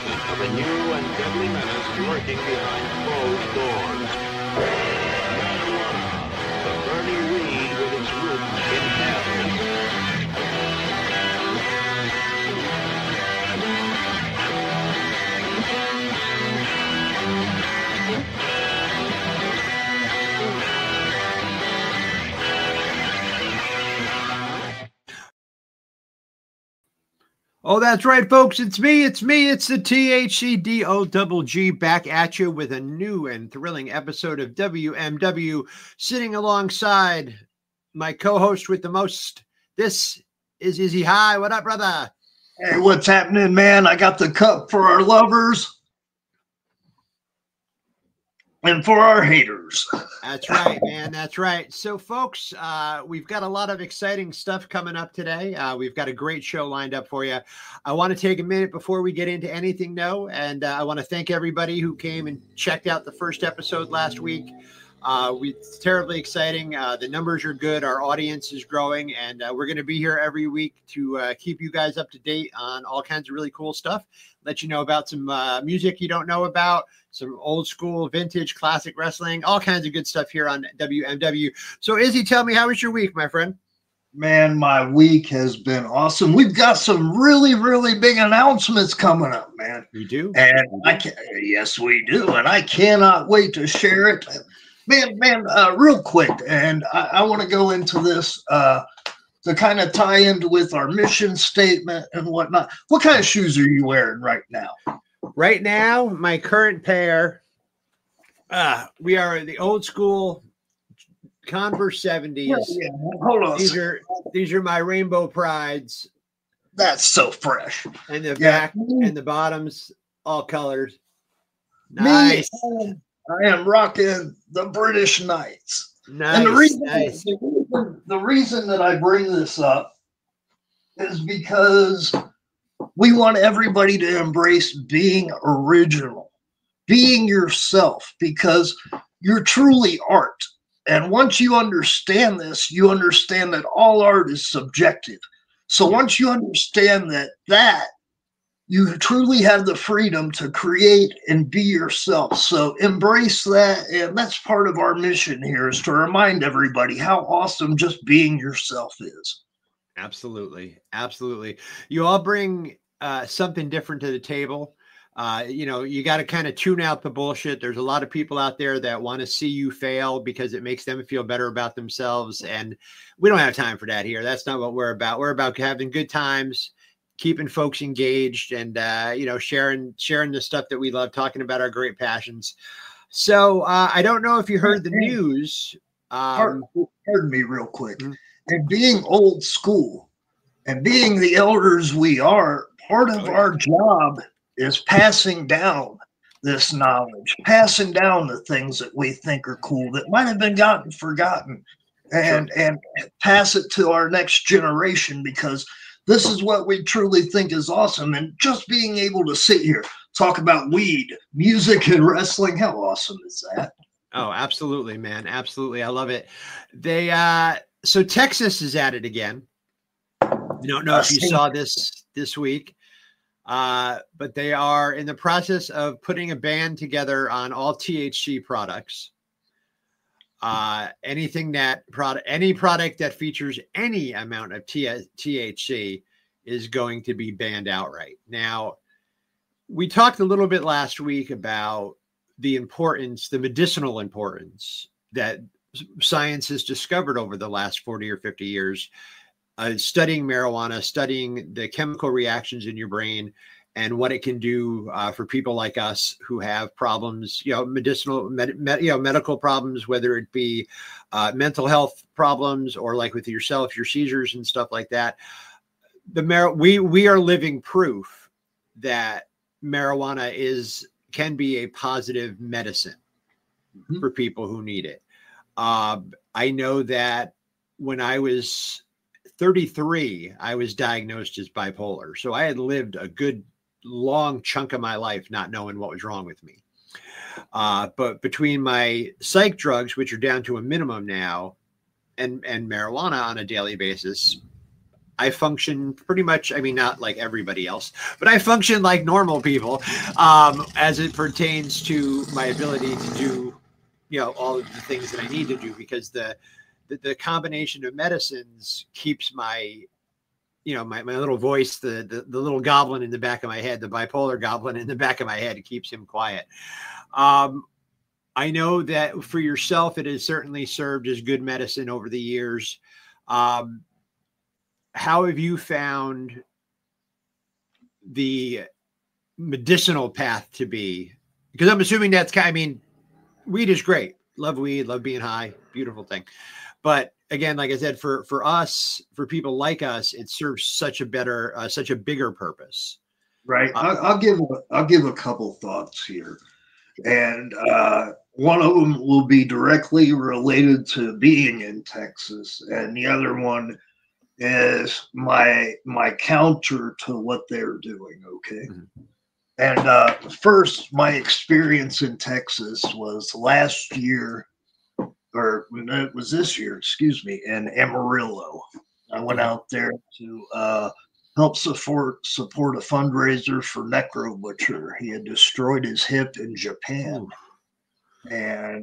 of a new and deadly menace lurking behind closed doors. Marijuana, the Bernie weed with its roots in cannabis. Oh, that's right, folks. It's me. It's the THCDOGG back at you with a new and thrilling episode of WMW, sitting alongside my co-host with the most. This is Izzy. Hi, what up, brother? Hey, what's happening, man? I got the cup for our lovers and for our haters. That's right, man. That's right. So, folks, we've got a lot of exciting stuff coming up today. We've got a great show lined up for you. I want to take a minute before we get into anything, though, and I want to thank everybody who came and checked out the first episode last week. It's terribly exciting. The numbers are good. Our audience is growing, and we're going to be here every week to keep you guys up to date on all kinds of really cool stuff. Let you know about some music you don't know about, some old school, vintage, classic wrestling, all kinds of good stuff here on WMW. So, Izzy, tell me, how was your week, my friend? Man, my week has been awesome. We've got some really, really big announcements coming up, man. We do? And yes, we do. And I cannot wait to share it. Man, real quick, and I want to go into this to kind of tie into with our mission statement and whatnot. What kind of shoes are you wearing right now? Right now, my current pair, we are the old school Converse 70s. Yeah. Hold on. These are my Rainbow Prides. That's so fresh. And the back and the bottoms, all colors. Nice. I am rocking the British Knights. Nice. And the reason that I bring this up is because we want everybody to embrace being original, being yourself, because you're truly art. And once you understand this, you understand that all art is subjective. So once you understand that you truly have the freedom to create and be yourself. So embrace that. And that's part of our mission here, is to remind everybody how awesome just being yourself is. Absolutely. Absolutely. You all bring something different to the table. You got to kind of tune out the bullshit. There's a lot of people out there that want to see you fail because it makes them feel better about themselves. And we don't have time for that here. That's not what we're about. We're about having good times, keeping folks engaged, and, sharing the stuff that we love, talking about our great passions. So I don't know if you heard the news. Pardon me real quick. Mm-hmm. And being old school and being the elders we are, part of our job is passing down this knowledge, passing down the things that we think are cool that might have been forgotten, and pass it to our next generation, because this is what we truly think is awesome. And just being able to sit here, talk about weed, music, and wrestling, how awesome is that? Oh, absolutely, man. Absolutely. I love it. So Texas is at it again. I don't know if you saw this week. But they are in the process of putting a ban together on all THC products. Any product that features any amount of THC is going to be banned outright. Now, we talked a little bit last week about the medicinal importance that science has discovered over the last 40 or 50 years. Studying marijuana, studying the chemical reactions in your brain and what it can do for people like us who have problems, medical problems, whether it be mental health problems or like with yourself, your seizures and stuff like that. We are living proof that marijuana can be a positive medicine for people who need it. I know that when I was 33, I was diagnosed as bipolar. So I had lived a good long chunk of my life not knowing what was wrong with me. But between my psych drugs, which are down to a minimum now, and marijuana on a daily basis, I function pretty much, I mean, not like everybody else, but I function like normal people as it pertains to my ability to do, all of the things that I need to do, because the combination of medicines keeps my, my little voice, the little goblin in the back of my head, the bipolar goblin in the back of my head, it keeps him quiet. I know that for yourself, it has certainly served as good medicine over the years. How have you found the medicinal path to be? Because I'm assuming weed is great. Love weed, love being high, beautiful thing. But again, like I said, for us, for people like us, it serves such a bigger purpose. Right. I'll give a couple thoughts here. And one of them will be directly related to being in Texas, and the other one is my counter to what they're doing. Okay. Mm-hmm. And first, my experience in Texas was last year, or it was this year, excuse me, in Amarillo. I went out there to help support a fundraiser for Necro Butcher. He had destroyed his hip in Japan. And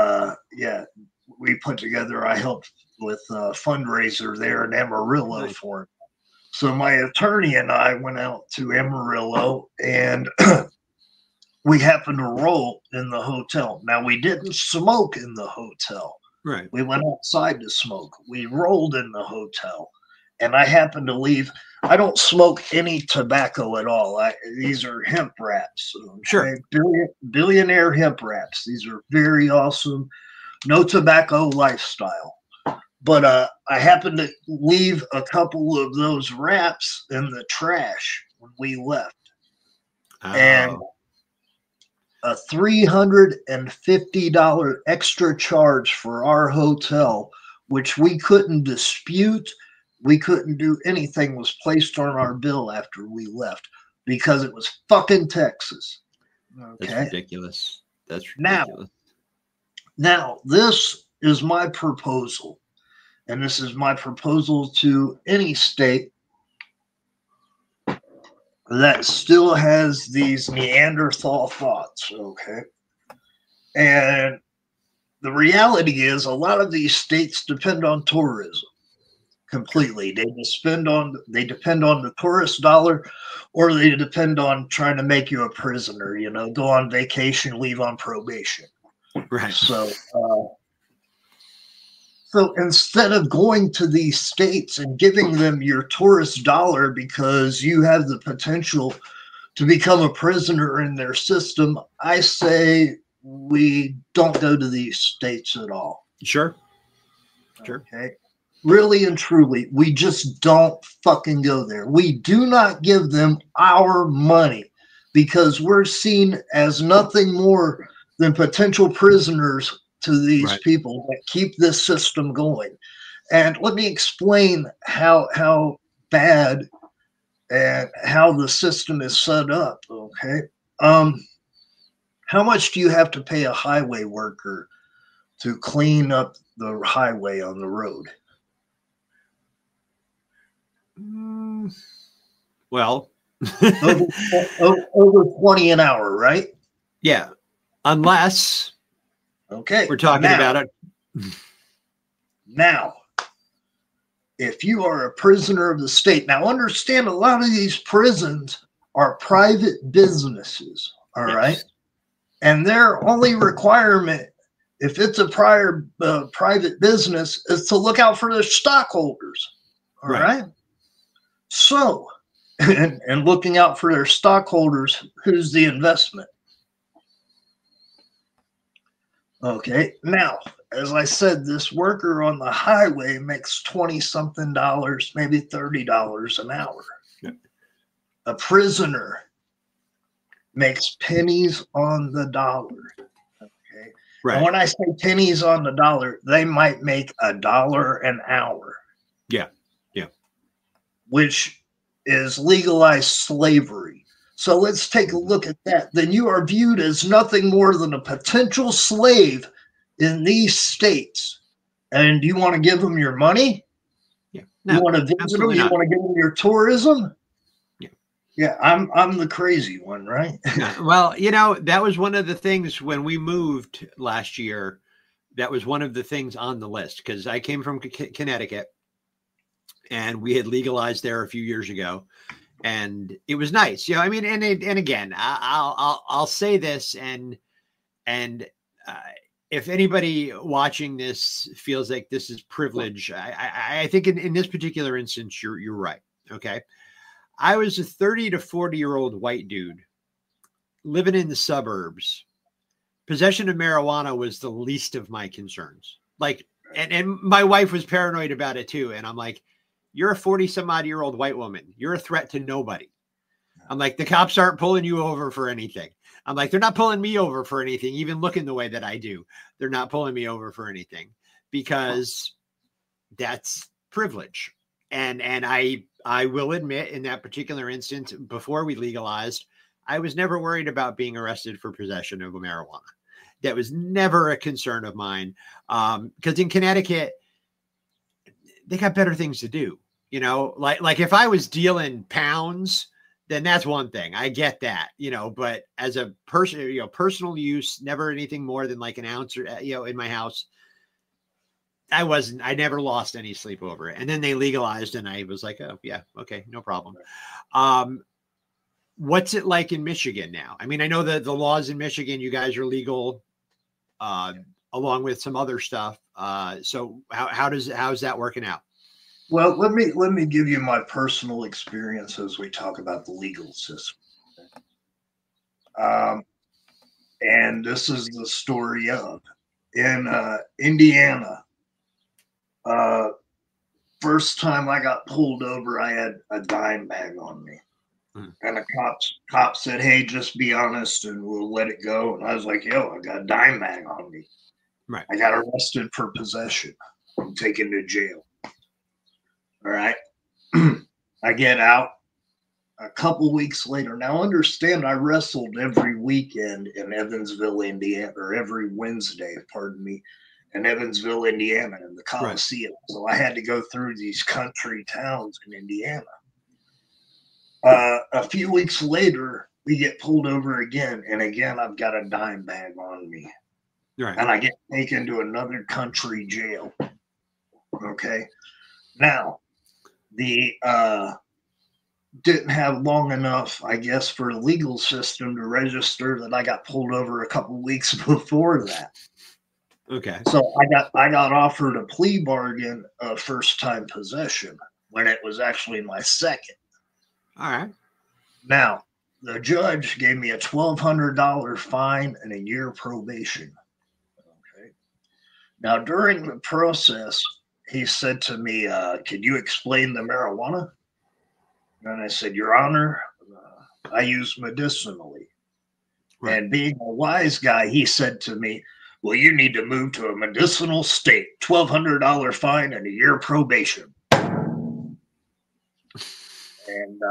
we put together, I helped with a fundraiser there in Amarillo for him. So my attorney and I went out to Amarillo, and we happened to roll in the hotel. Now, we didn't smoke in the hotel. Right. We went outside to smoke. We rolled in the hotel, and I happened to leave. I don't smoke any tobacco at all. These are hemp wraps. Okay? Sure. Billionaire hemp wraps. These are very awesome. No tobacco lifestyle. But I happened to leave a couple of those wraps in the trash when we left. Oh. And a $350 extra charge for our hotel, which we couldn't dispute. We couldn't do anything, was placed on our bill after we left because it was fucking Texas. Okay? That's ridiculous. That's ridiculous. Now, this is my proposal. And this is my proposal to any state that still has these Neanderthal thoughts, okay? And the reality is a lot of these states depend on tourism completely. They depend on the tourist dollar, or they depend on trying to make you a prisoner, go on vacation, leave on probation. Right. So instead of going to these states and giving them your tourist dollar because you have the potential to become a prisoner in their system, I say we don't go to these states at all. Sure. Okay. Really and truly, we just don't fucking go there. We do not give them our money because we're seen as nothing more than potential prisoners to these people that keep this system going. And let me explain how bad and how the system is set up, okay? How much do you have to pay a highway worker to clean up the highway on the road? Well, over 20 an hour, right? Yeah. Unless we're talking about it. Now, if you are a prisoner of the state, now understand a lot of these prisons are private businesses, all right? And their only requirement, if it's a private business, is to look out for their stockholders, all right? So, and looking out for their stockholders, who's the investment? Okay, now, as I said, this worker on the highway makes $20-something, maybe $30 an hour. Yeah. A prisoner makes pennies on the dollar. Okay, right. And when I say pennies on the dollar, they might make $1 an hour. Yeah, which is legalized slavery. So let's take a look at that. Then you are viewed as nothing more than a potential slave in these states. And you want to give them your money? Yeah. You No, want to visit them? absolutely You not. want to get in your tourism? Yeah. Yeah, I'm the crazy one, right? Well, you know, that was one of the things when we moved last year. That was one of the things on the list because I came from Connecticut and we had legalized there a few years ago, and it was nice. You know, I mean, and again, I'll say this, and uh, if anybody watching this feels like this is privilege, I think in this particular instance, you're right. Okay, I was a 30 to 40-year-old white dude living in the suburbs. Possession of marijuana was the least of my concerns. Like, and my wife was paranoid about it too. And I'm like, you're a 40 some odd year old white woman. You're a threat to nobody. I'm like, the cops aren't pulling you over for anything. I'm like, they're not pulling me over for anything, even looking the way that I do. They're not pulling me over for anything because that's privilege. And I will admit in that particular instance, before we legalized, I was never worried about being arrested for possession of marijuana. That was never a concern of mine. Because in Connecticut, they got better things to do. You know, like if I was dealing pounds, then that's one thing. I get that, you know, but as a person, you know, personal use, never anything more than like an ounce or, you know, in my house. I never lost any sleep over it. And then they legalized and I was like, oh yeah, okay, no problem. What's it like in Michigan now? I mean, I know that the laws in Michigan, you guys are legal, along with some other stuff. So how's that working out? Well, let me give you my personal experience as we talk about the legal system. And this is the story of in Indiana. First time I got pulled over, I had a dime bag on me. And the cop said, hey, just be honest and we'll let it go. And I was like, yo, I got a dime bag on me. Right. I got arrested for possession. I'm taken to jail. All right. I get out a couple weeks later. Now, understand, I wrestled every weekend in Evansville, Indiana, or every Wednesday, pardon me, in Evansville, Indiana, in the Coliseum. Right. So I had to go through these country towns in Indiana. A few weeks later, we get pulled over again. And again, I've got a dime bag on me. Right. And I get taken to another country jail. Okay. Now, the didn't have long enough, I guess, for the legal system to register that I got pulled over a couple weeks before that. Okay. So I got offered a plea bargain of first time possession when it was actually my second. All right. Now, the judge gave me a $1,200 fine and a year probation. Okay. Now, during the process, he said to me, could you explain the marijuana? And I said, Your Honor, I use medicinally. Right. And being a wise guy, he said to me, well, you need to move to a medicinal state, $1,200 fine and a year probation. And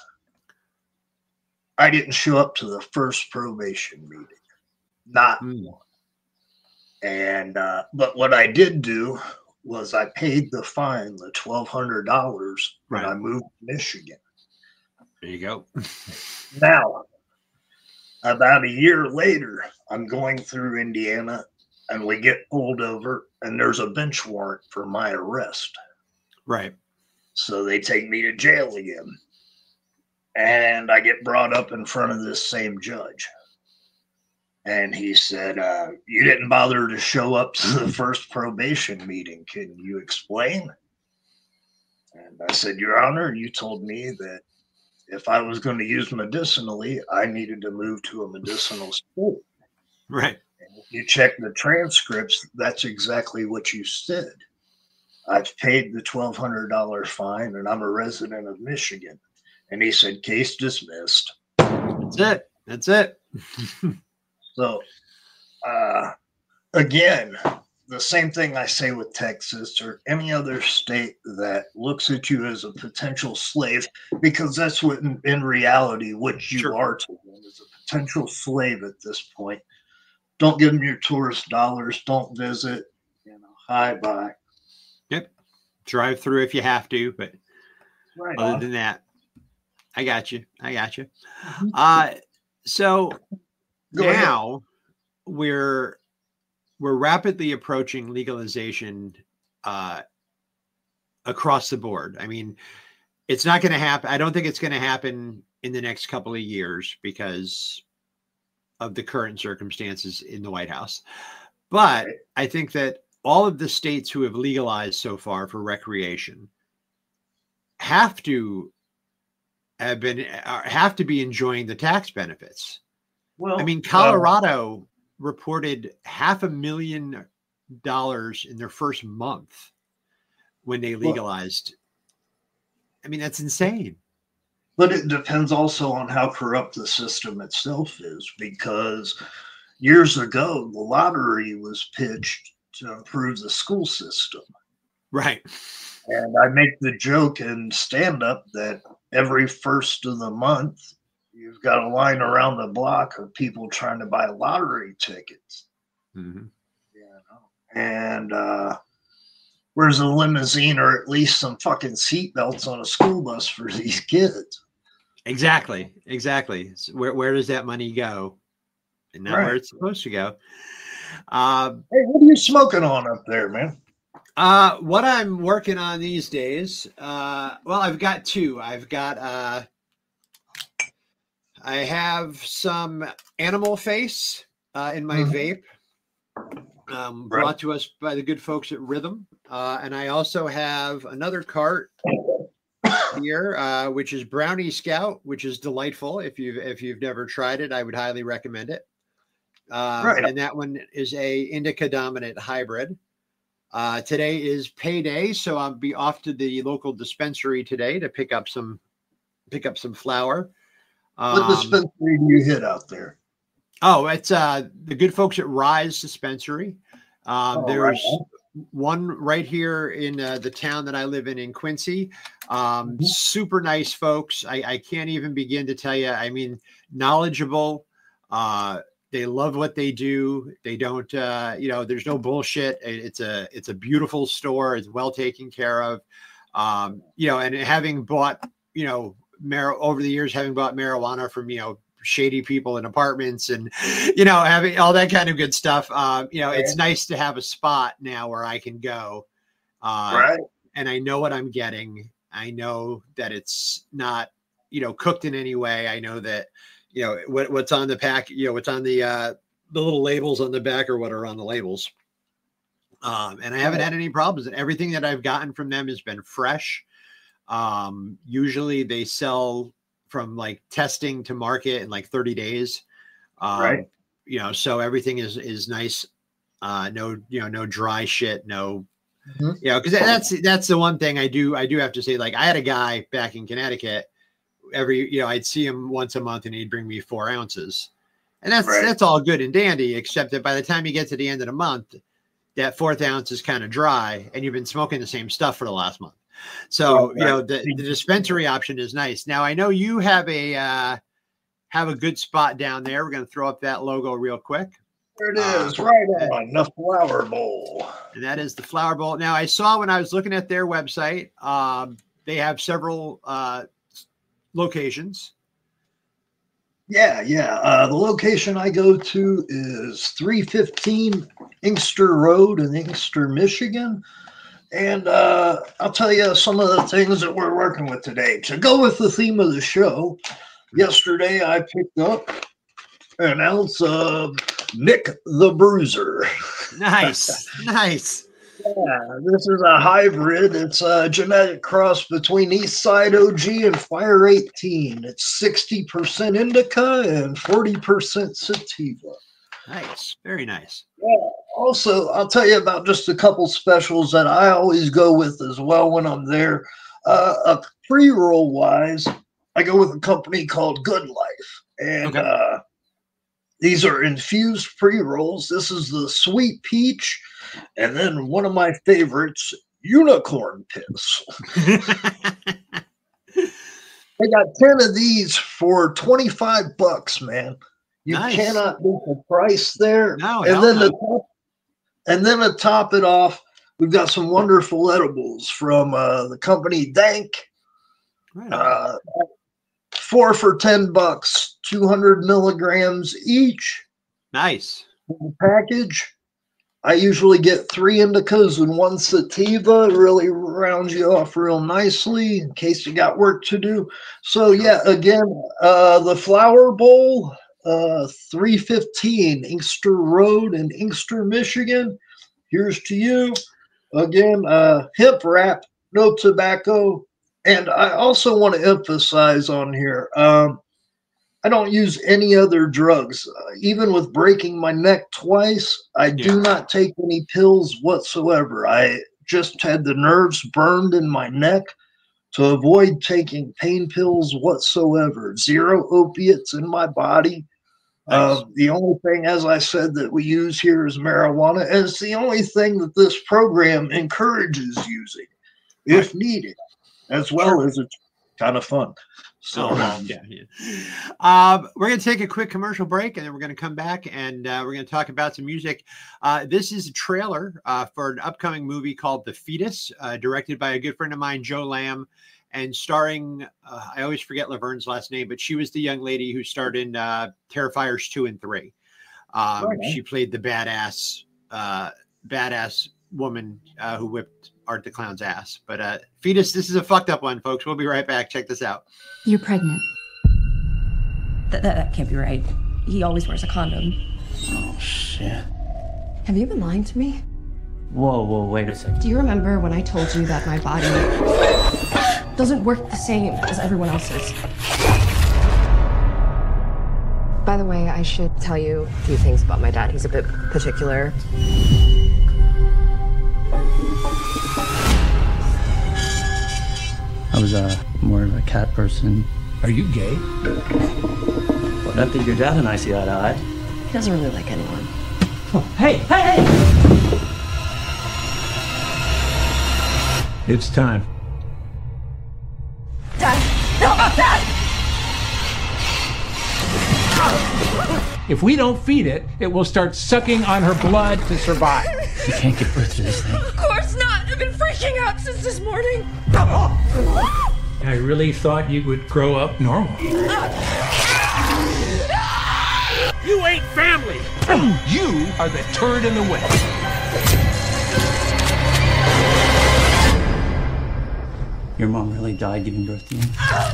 I didn't show up to the first probation meeting. Not one. And but what I did do was I paid the fine, the $1,200, when I moved to Michigan. There you go. Now, about a year later, I'm going through Indiana and we get pulled over and there's a bench warrant for my arrest. Right. So they take me to jail again. And I get brought up in front of this same judge. And he said, you didn't bother to show up to the first probation meeting. Can you explain? And I said, Your Honor, you told me that if I was going to use medicinally, I needed to move to a medicinal state. Right. And if you check the transcripts, that's exactly what you said. I've paid the $1,200 fine and I'm a resident of Michigan. And he said, case dismissed. That's it. That's it. So, again, the same thing I say with Texas or any other state that looks at you as a potential slave, because that's what in reality, what you are to them is a potential slave at this point. Don't give them your tourist dollars. Don't visit. Hi, bye. Yep. drive through if you have to, but Right other on. than that, I got you. I got you. Mhm. So Go ahead. now we're rapidly approaching legalization across the board. I mean, it's not going to happen. I don't think it's going to happen in the next couple of years because of the current circumstances in the White House. But Right. I think that all of the states who have legalized so far for recreation have to be enjoying the tax benefits. Well, I mean, Colorado reported $500,000 in their first month when they legalized. I mean, that's insane. but it depends also on how corrupt the system itself is, because years ago, the lottery was pitched to improve the school system. Right. And I make the joke in stand up that every first of the month, you've got a line around the block of people trying to buy lottery tickets. Mm-hmm. And where's a limousine or at least some fucking seatbelts on a school bus for these kids? Exactly. So where does that money go? And not where it's supposed to go. Hey, what are you smoking on up there, man? What I'm working on these days, well, I've got two. I have some Animal Face in my vape, brought to us by the good folks at Rhythm. And I also have another cart here, which is Brownie Scout, which is delightful. If you've never tried it, I would highly recommend it. And that one is a indica dominant hybrid. Today is payday, so I'll be off to the local dispensary today to pick up some flour. What dispensary do you hit out there? Oh, it's the good folks at Rise Dispensary. There's one right here in the town that I live in Quincy. Super nice folks. I can't even begin to tell you. I mean, knowledgeable. They love what they do. They don't, there's no bullshit. It's a beautiful store. It's well taken care of. And having bought, over the years, having bought marijuana from, shady people in apartments and, having all that kind of good stuff. It's nice to have a spot now where I can go. And I know what I'm getting. I know that it's not, cooked in any way. I know that, what's on the pack, what's on the little labels on the back or what are on the labels. And I haven't had any problems. And everything that I've gotten from them has been fresh. Usually they sell from like testing to market in like 30 days. So everything is nice. No dry shit. No, cause that's the one thing I do have to say. Like I had a guy back in Connecticut, I'd see him once a month and he'd bring me 4 ounces, and that's all good and dandy, except that by the time you get to the end of the month, that 4th ounce is kind of dry and you've been smoking the same stuff for the last month. So, the dispensary option is nice. Now I know you have a good spot down there. We're going to throw up that logo real quick. There it is, right on the Flower Bowl. And that is the Flower Bowl. Now I saw when I was looking at their website, they have several locations. Yeah. The location I go to is 315 Inkster Road in Inkster, Michigan. And I'll tell you some of the things that we're working with today. To go with the theme of the show, yesterday I picked up an ounce of Nick the Bruiser. Nice. Yeah, this is a hybrid. It's a genetic cross between Eastside OG and Fire 18. It's 60% indica and 40% sativa. Nice. Very nice. Yeah. Also, I'll tell you about just a couple specials that I always go with as well when I'm there. Pre-roll wise, I go with a company called Good Life. And these are infused pre-rolls. This is the Sweet Peach. And then one of my favorites, Unicorn Piss. They got 10 of these for $25, man. You cannot beat the price there. No, and then to top it off, We've got some wonderful edibles from the company Dank. Right on. 4 for $10, 200 milligrams each. Nice. Package. I usually get 3 indicas and 1 sativa. It really rounds you off real nicely in case you got work to do. So yeah, again, the Flower Bowl, 315 Inkster Road in Inkster, Michigan. Here's to you. Again, hemp wrap, no tobacco. And I also want to emphasize on here, I don't use any other drugs. Even with breaking my neck twice, I do not take any pills whatsoever. I just had the nerves burned in my neck to avoid taking pain pills whatsoever. 0 opiates in my body. Nice. The only thing, as I said, that we use here is marijuana. And it's the only thing that this program encourages using if needed, as well as it's kind of fun. So we're going to take a quick commercial break, and then we're going to come back, and we're going to talk about some music. This is a trailer for an upcoming movie called The Fetus, directed by a good friend of mine, Joe Lamb, and starring, I always forget Laverne's last name, but she was the young lady who starred in Terrifiers 2 and 3. She played the badass woman who whipped Art the Clown's ass. But Fetus, this is a fucked up one, folks. We'll be right back. Check this out. You're pregnant. That can't be right. He always wears a condom. Oh, shit. Have you been lying to me? Whoa, wait a second. Do you remember when I told you that my body doesn't work the same as everyone else's? By the way, I should tell you a few things about my dad. He's a bit particular. I was more of a cat person. Are you gay? But I think your dad and I see eye to eye. He doesn't really like anyone. Oh, hey! It's time. Dad! No, Dad! If we don't feed it, it will start sucking on her blood to survive. You can't give birth to this thing. Of course not! I've been freaking out since this morning. I really thought you would grow up normal. You ain't family! You are the turd in the way. Your mom really died giving birth to you?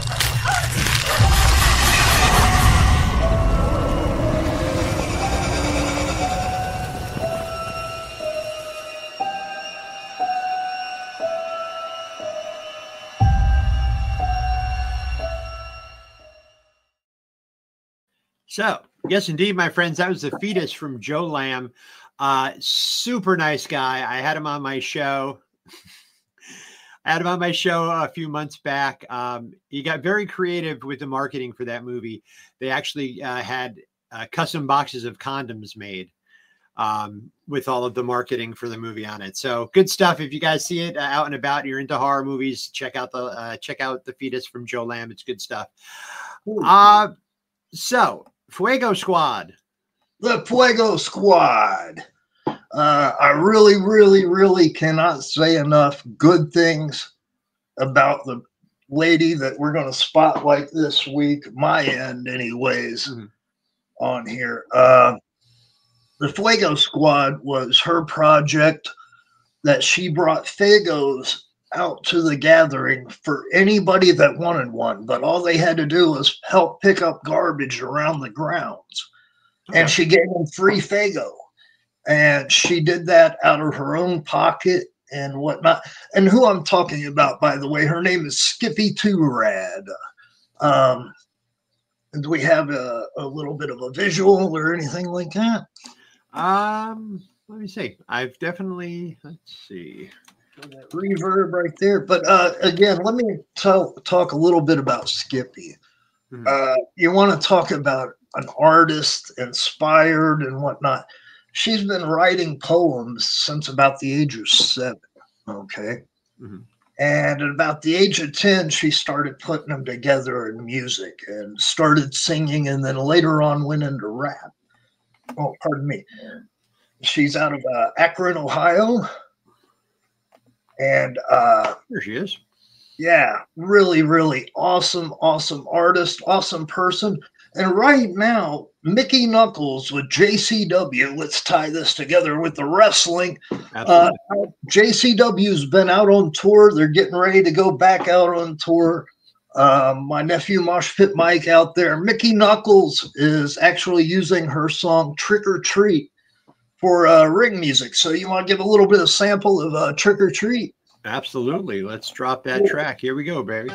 So, yes, indeed, my friends, that was The Fetus from Joe Lamb. Super nice guy. I had him on my show. A few months back. He got very creative with the marketing for that movie. They actually had custom boxes of condoms made with all of the marketing for the movie on it. So good stuff. If you guys see it out and about, you're into horror movies, check out The Fetus from Joe Lamb. It's good stuff. So Fuego Squad. The Fuego Squad. I really, really, really cannot say enough good things about the lady that we're going to spotlight this week, my end anyways, on here. The Fuego Squad was her project that she brought Fagos out to the gathering for anybody that wanted one, but all they had to do was help pick up garbage around the grounds. Okay. And she gave them free Fago. And she did that out of her own pocket and whatnot. And who I'm talking about, by the way, her name is Skippy Too Rad. Do we have a little bit of a visual or anything like that? Let me see. I've definitely, let's see. That reverb right there. But again, let me talk a little bit about Skippy. You want to talk about an artist inspired and whatnot. She's been writing poems since about the age of 7. Okay. And at about the age of 10, she started putting them together in music and started singing, and then later on went into rap. Oh, pardon me. She's out of Akron, Ohio. And There she is. yeah, really, really awesome artist, awesome person. And right now, Mickey Knuckles with JCW. Let's tie this together with the wrestling. Absolutely. JCW's been out on tour. They're getting ready to go back out on tour. My nephew Mosh Pit Mike out there. Mickey Knuckles is actually using her song Trick or Treat for ring music. So you want to give a little bit of sample of Trick or Treat? Absolutely. Let's drop that track. Here we go, baby.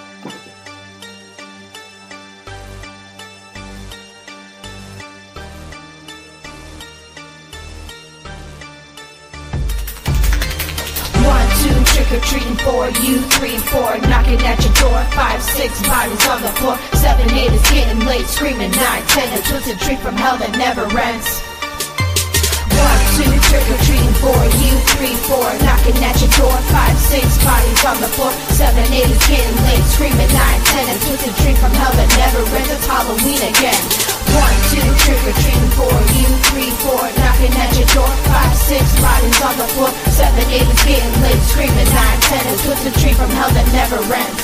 Trick or treating for you, 3 and 4, knocking at your door, 5, 6, bodies on the floor, 7, 8 is getting late, screaming 9, 10, a twisted treat from hell that never ends. 1, 2, trick or treating for you, 3, 4, knocking at your door, 5, 6, bodies on the floor, 7, 8 is getting late, screaming 9, 10, a twisted treat from hell that never ends. It's Halloween again. 1, 2, trick or treating for you, 3, 4, knocking at your door, 5, 6, bodies on the floor, 7, 8 is getting late, screaming 9, 10, a twisted treat from hell that never ends.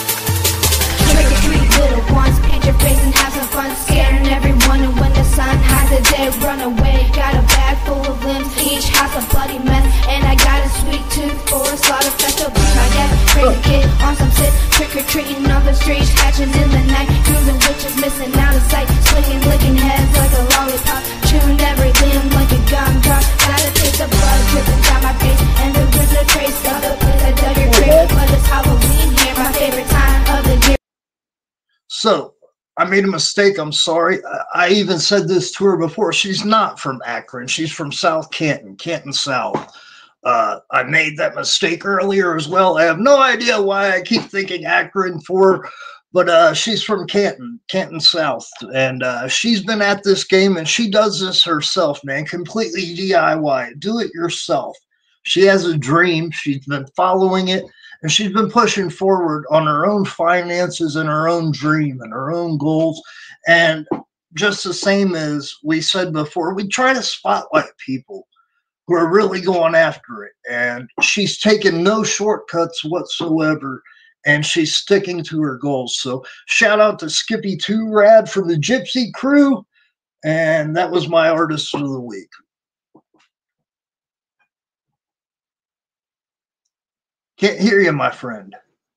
Trick or treat, little ones, paint your face and have some fun, scaring everyone. And when the sun hides the day, run away. Got a bag full of limbs, each has a bloody mess, and I got a sweet tooth for a slaughter fest. Be my guest, crazy kid on some shit, trick or treating on the streets, hatching in the night, cruising witches missing out of sight, swinging, licking heads like a lollipop, chewing every limb like a gumdrop. Got a taste of blood dripping down my face, and there was no trace of the place I dug your grave. But it's Halloween here, my favorite time of the year. So I made a mistake. I'm sorry. I even said this to her before. She's not from Akron. She's from South Canton, Canton South. I made that mistake earlier as well. I have no idea why I keep thinking Akron but she's from Canton, Canton South. And she's been at this game, and she does this herself, man, completely DIY. Do it yourself. She has a dream. She's been following it. And she's been pushing forward on her own finances and her own dream and her own goals. And just the same as we said before, we try to spotlight people who are really going after it. And she's taken no shortcuts whatsoever, and she's sticking to her goals. So shout out to Skippy 2 Rad from the Gypsy Crew. And that was my artist of the week. Can't hear you, my friend.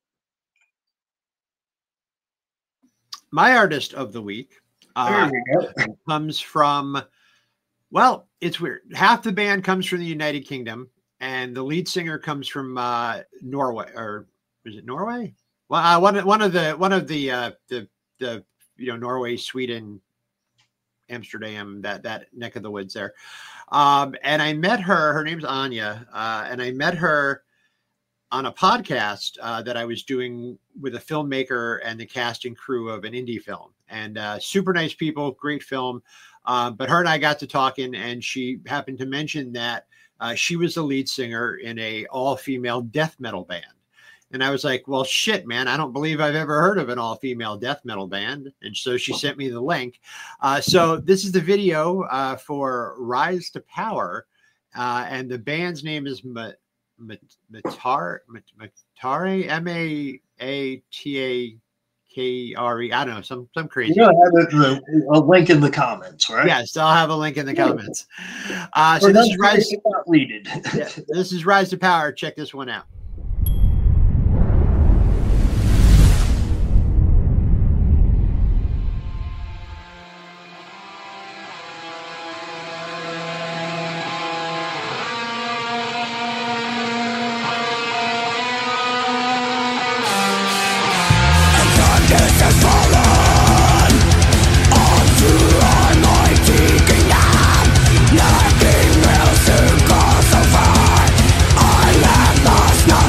My artist of the week comes from, well, it's weird. Half the band comes from the United Kingdom, and the lead singer comes from Norway, or is it Norway? Well, one of the Norway, Sweden, Amsterdam, that neck of the woods there. And I met her. Her name's Anya, and I met her on a podcast that I was doing with a filmmaker and the cast and crew of an indie film. And super nice people, great film. But her and I got to talking, and she happened to mention that she was the lead singer in a all-female death metal band. And I was like, well, shit, man, I don't believe I've ever heard of an all-female death metal band. And so she sent me the link. So this is the video for Rise to Power. And the band's name is Matare, Maatare. I don't know, some crazy. You'll have a link in the comments, right? Yes, I'll have a link in the comments. So this is Rise. This is Rise to Power. Check this one out. Nothing will soon go so far. I left last night.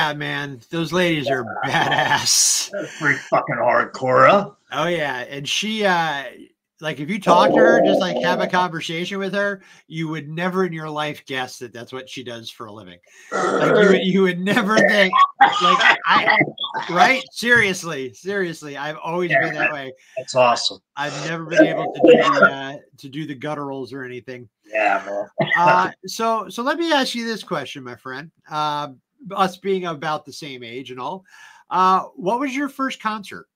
yeah, man, those ladies are badass. That's pretty fucking hardcore, huh? Oh yeah, and she like if you talk to her, just like have a conversation with her, you would never in your life guess that that's what she does for a living. Like you would never think like right? Seriously, I've always been that way. That's awesome. I've never been able to do the gutturals or anything. Yeah, man. So let me ask you this question, my friend. Us being about the same age and all, what was your first concert?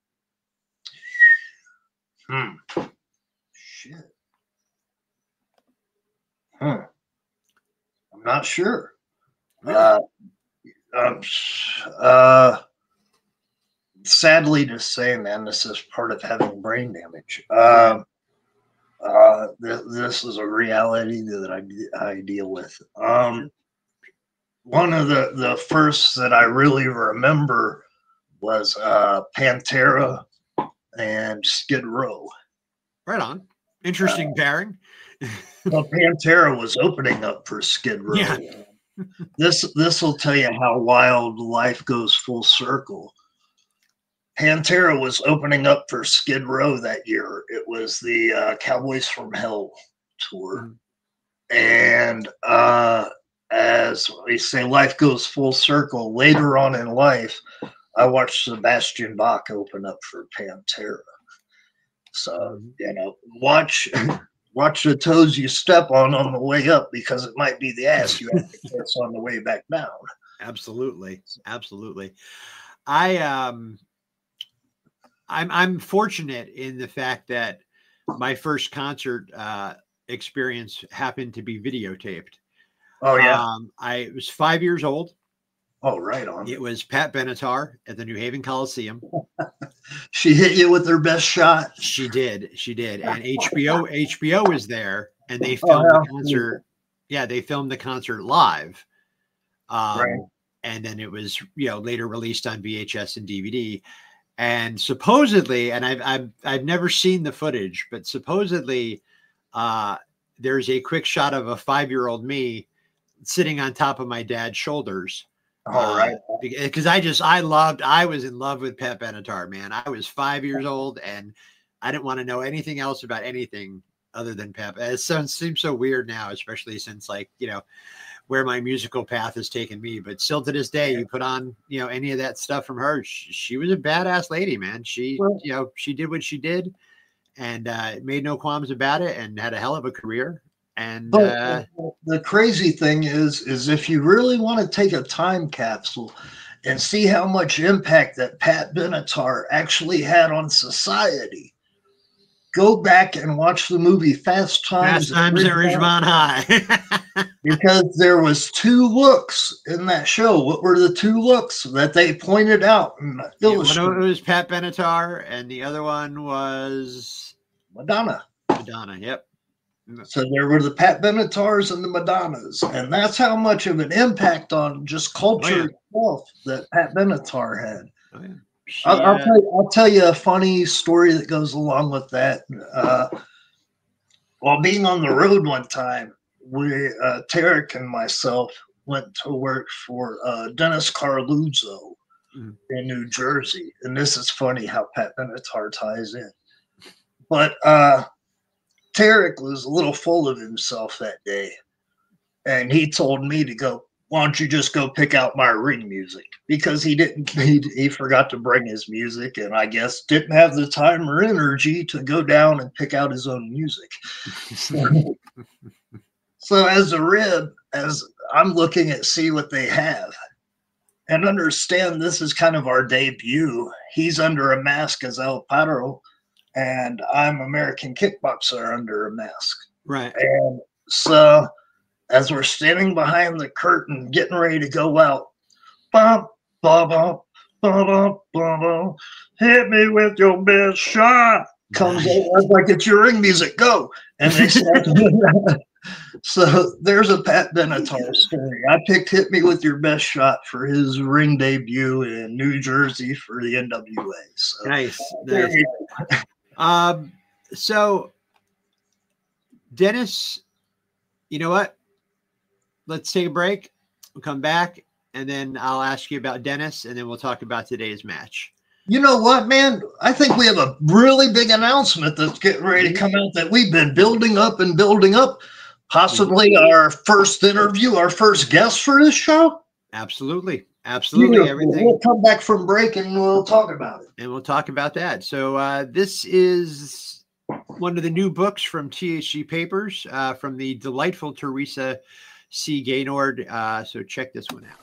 Shit. I'm not sure. Sadly to say, man, this is part of having brain damage. This is a reality that I deal with. One of the first that I really remember was Pantera and Skid Row. Right on. Interesting pairing. Well, Pantera was opening up for Skid Row. Yeah. This will tell you how wild life goes full circle. Pantera was opening up for Skid Row that year. It was the Cowboys from Hell tour. And as we say, life goes full circle. Later on in life, I watched Sebastian Bach open up for Pantera. So, watch the toes you step on the way up, because it might be the ass you have to kiss on the way back down. Absolutely. I'm fortunate in the fact that my first concert experience happened to be videotaped. Oh yeah. I was 5 years old. Oh, right on. It was Pat Benatar at the New Haven Coliseum. She hit you with her best shot. She did. And HBO was there, and they filmed the concert. Yeah, they filmed the concert live. Right. And then it was, later released on VHS and DVD. And supposedly, and I've never seen the footage, but supposedly there's a quick shot of a 5-year-old me sitting on top of my dad's shoulders. All right. Because I was in love with Pat Benatar, man. I was 5 years old and I didn't want to know anything else about anything other than Pat. It seems so weird now, especially since where my musical path has taken me, but still to this day, you put on, any of that stuff from her. She was a badass lady, man. She did what she did and made no qualms about it and had a hell of a career. And the crazy thing is if you really want to take a time capsule and see how much impact that Pat Benatar actually had on society, go back and watch the movie Fast Times at Ridgemont High. Because there was 2 looks in that show. What were the 2 looks that they pointed out and illustrated? One was Pat Benatar, and the other one was Madonna. Yep. So there were the Pat Benatars and the Madonnas, and that's how much of an impact on just culture itself that Pat Benatar had. Oh, yeah. I'll tell you a funny story that goes along with that. While being on the road one time, Tarek and myself went to work for Dennis Carluzzo in New Jersey. And this is funny how Pat Benatar ties in. But Tarek was a little full of himself that day. And he told me to go, why don't you just go pick out my ring music? Because he forgot to bring his music, and I guess didn't have the time or energy to go down and pick out his own music. So as a rib, as I'm looking at see what they have and understand this is kind of our debut. He's under a mask as El Patro, and I'm American Kickboxer under a mask. Right. And so as we're standing behind the curtain, getting ready to go out, bump, bump, bump, bump, bump, bump, hit me with your best shot. Comes over like it's your ring music, go. And they start So there's a Pat Benatar story. I picked Hit Me With Your Best Shot for his ring debut in New Jersey for the NWA. So, nice. So Dennis, you know what? Let's take a break. We'll come back and then I'll ask you about Dennis, and then we'll talk about today's match. You know what, man? I think we have a really big announcement that's getting ready to come out that we've been building up and building up. Possibly our first interview, our first guest for this show. Absolutely. Absolutely. Everything. We'll come back from break and we'll talk about it. And we'll talk about that. So this is one of the new books from THC Papers from the delightful Teresa C. Gaynord. So check this one out.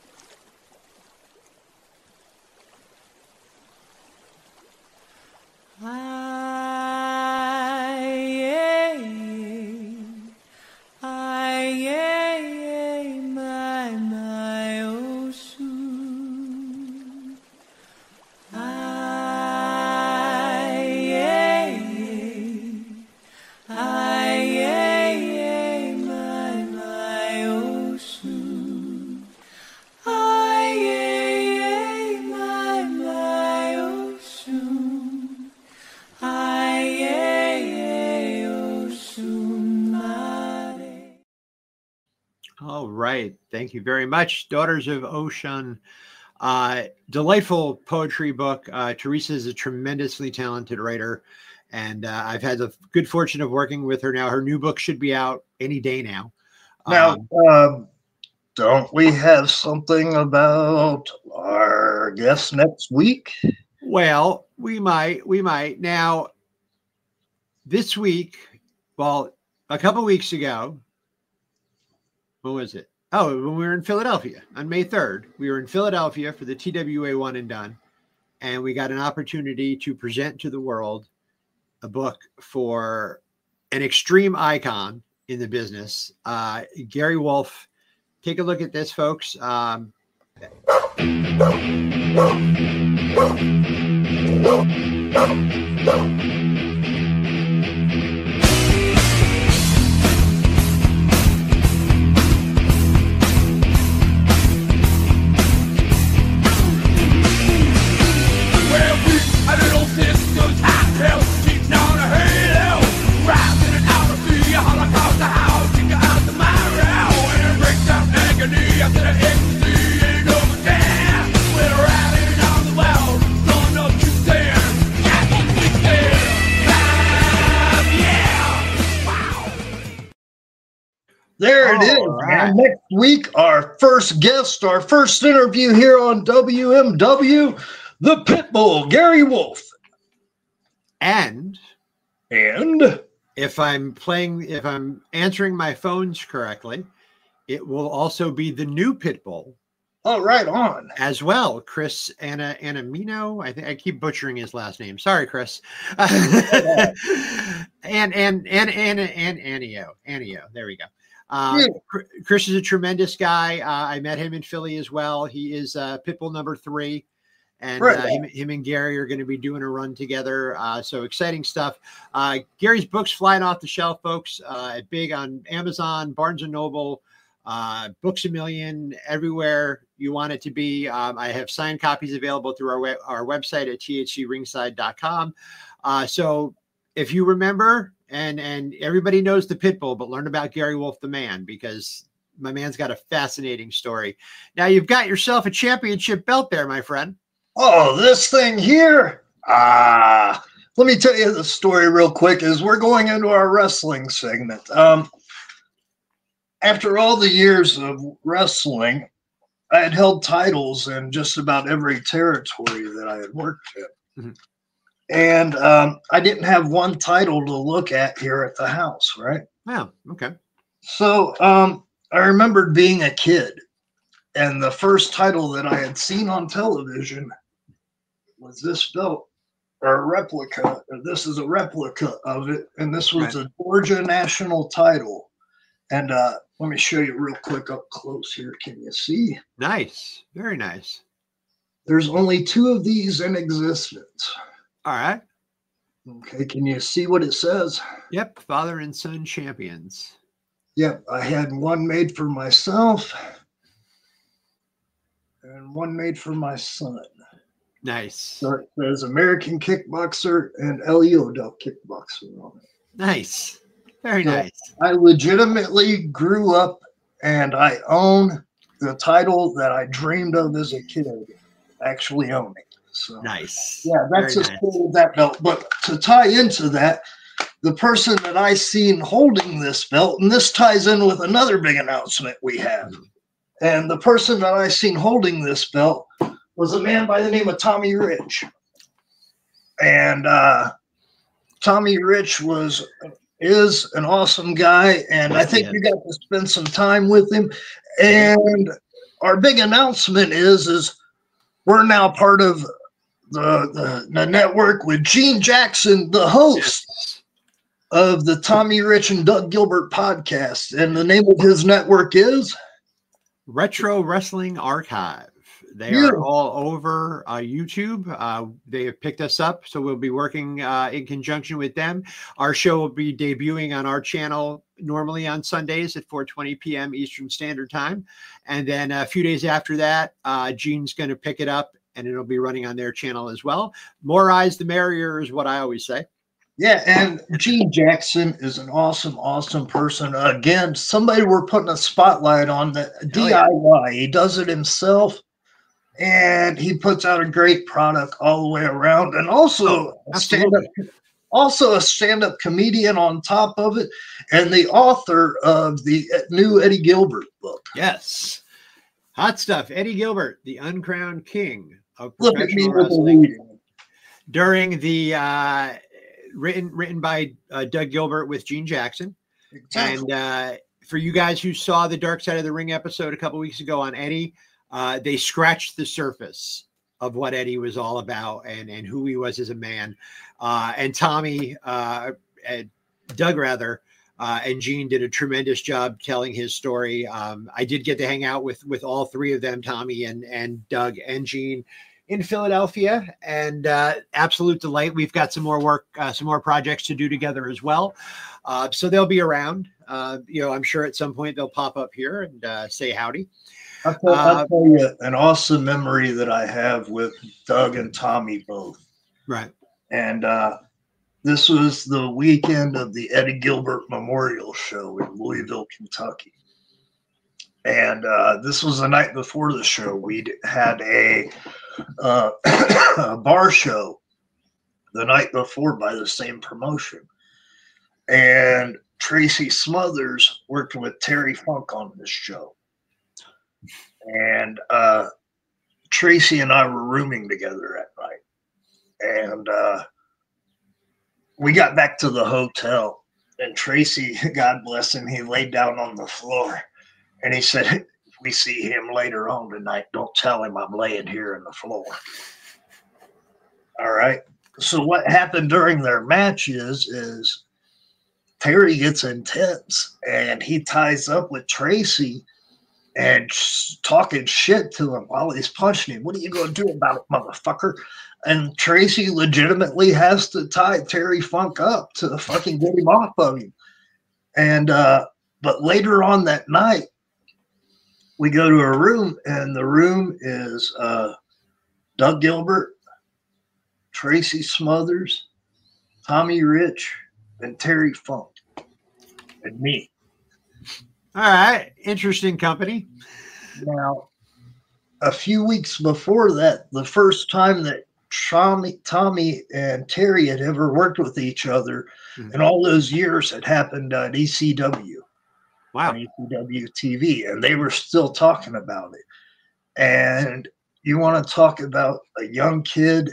All right. Thank you very much. Daughters of Oshun. Delightful poetry book. Teresa is a tremendously talented writer, and I've had the good fortune of working with her now. Her new book should be out any day now. Now, don't we have something about our guest next week? Well, we might. Now, this week, well, a couple weeks ago, when was it? Oh, when we were in Philadelphia on May 3rd, we were in Philadelphia for the TWA One and Done, and we got an opportunity to present to the world a book for an extreme icon in the business, Gary Wolf. Take a look at this, folks. There it is. Right. And next week, our first guest, our first interview here on WMW, the Pitbull, Gary Wolf. And if I'm answering my phones correctly, it will also be the new Pitbull. Oh, right on. As well, Chris Anamino. I think I keep butchering his last name. Sorry, Chris. and Anio. There we go. Chris is a tremendous guy. I met him in Philly as well. He is Pitbull number 3, and him and Gary are going to be doing a run together. So exciting stuff. Gary's book's flying off the shelf, folks. Big on Amazon, Barnes and Noble, Books A Million, everywhere you want it to be. I have signed copies available through our website at thcringside.com. So if you remember, and everybody knows the Pitbull, but learn about Gary Wolf, the man, because my man's got a fascinating story. Now you've got yourself a championship belt there, my friend. Oh, this thing here. Let me tell you the story real quick as we're going into our wrestling segment. After all the years of wrestling, I had held titles in just about every territory that I had worked in. Mm-hmm. And I didn't have one title to look at here at the house, right? Wow, okay. So I remembered being a kid, and the first title that I had seen on television was this belt, or a replica. This is a replica of it, and this was a Georgia national title. And let me show you real quick up close here. Can you see? Nice, very nice. There's only 2 of these in existence. All right. Okay, can you see what it says? Yep, father and son champions. Yep, I had one made for myself and one made for my son. Nice. So it says American Kickboxer and Eliodo Kickboxer on it. Nice. Very nice. I legitimately grew up and I own the title that I dreamed of as a kid actually owning. So Nice. yeah, that's Very as nice. cool as that belt. But to tie into that, the person that I seen holding this belt, and this ties in with another big announcement we have. And the person that I seen holding this belt was a man by the name of Tommy Rich. And Tommy Rich is an awesome guy, and I think you got to spend some time with him. And our big announcement is we're now part of the network with Gene Jackson, the host of the Tommy Rich and Doug Gilbert podcast. And the name of his network is Retro Wrestling Archive. They Yeah. are all over YouTube. They have picked us up, so we'll be working in conjunction with them. Our show will be debuting on our channel normally on Sundays at 4:20 p.m. Eastern Standard Time. And then a few days after that, Gene's going to pick it up, and it'll be running on their channel as well. More eyes, the merrier is what I always say. Yeah, and Gene Jackson is an awesome, awesome person. Again, somebody we're putting a spotlight on, the DIY. He does it himself, and he puts out a great product all the way around. And also a stand-up comedian on top of it, and the author of the new Eddie Gilbert book. Yes. Hot stuff. Eddie Gilbert, the uncrowned king of Look at me professional with the wrestling. reading. During the written by Doug Gilbert with Gene Jackson. Exactly. And for you guys who saw the Dark Side of the Ring episode a couple weeks ago on Eddie, they scratched the surface of what Eddie was all about and who he was as a man. And Tommy, Doug rather, and Gene did a tremendous job telling his story. I did get to hang out with all three of them, Tommy and Doug and Gene, in Philadelphia, and absolute delight. We've got some more work, some more projects to do together as well. So they'll be around. I'm sure at some point they'll pop up here and say howdy. I'll tell you an awesome memory that I have with Doug and Tommy both. Right. And this was the weekend of the Eddie Gilbert Memorial Show in Louisville, Kentucky. And this was the night before the show. We'd had a bar show the night before by the same promotion. And Tracy Smothers worked with Terry Funk on this show. And Tracy and I were rooming together at night. And we got back to the hotel. And Tracy, God bless him, he laid down on the floor. And he said, if we see him later on tonight, don't tell him I'm laying here on the floor. All right. So what happened during their match is Terry gets intense and he ties up with Tracy and talking shit to him while he's punching him. What are you going to do about it, motherfucker? And Tracy legitimately has to tie Terry Funk up to fucking get him off of him. And, but later on that night, we go to a room, and the room is Doug Gilbert, Tracy Smothers, Tommy Rich, and Terry Funk, and me. All right. Interesting company. Now, a few weeks before that, the first time that Tommy and Terry had ever worked with each other in all those years had happened at ECW. Wow. On ECW TV, and they were still talking about it. And you want to talk about a young kid,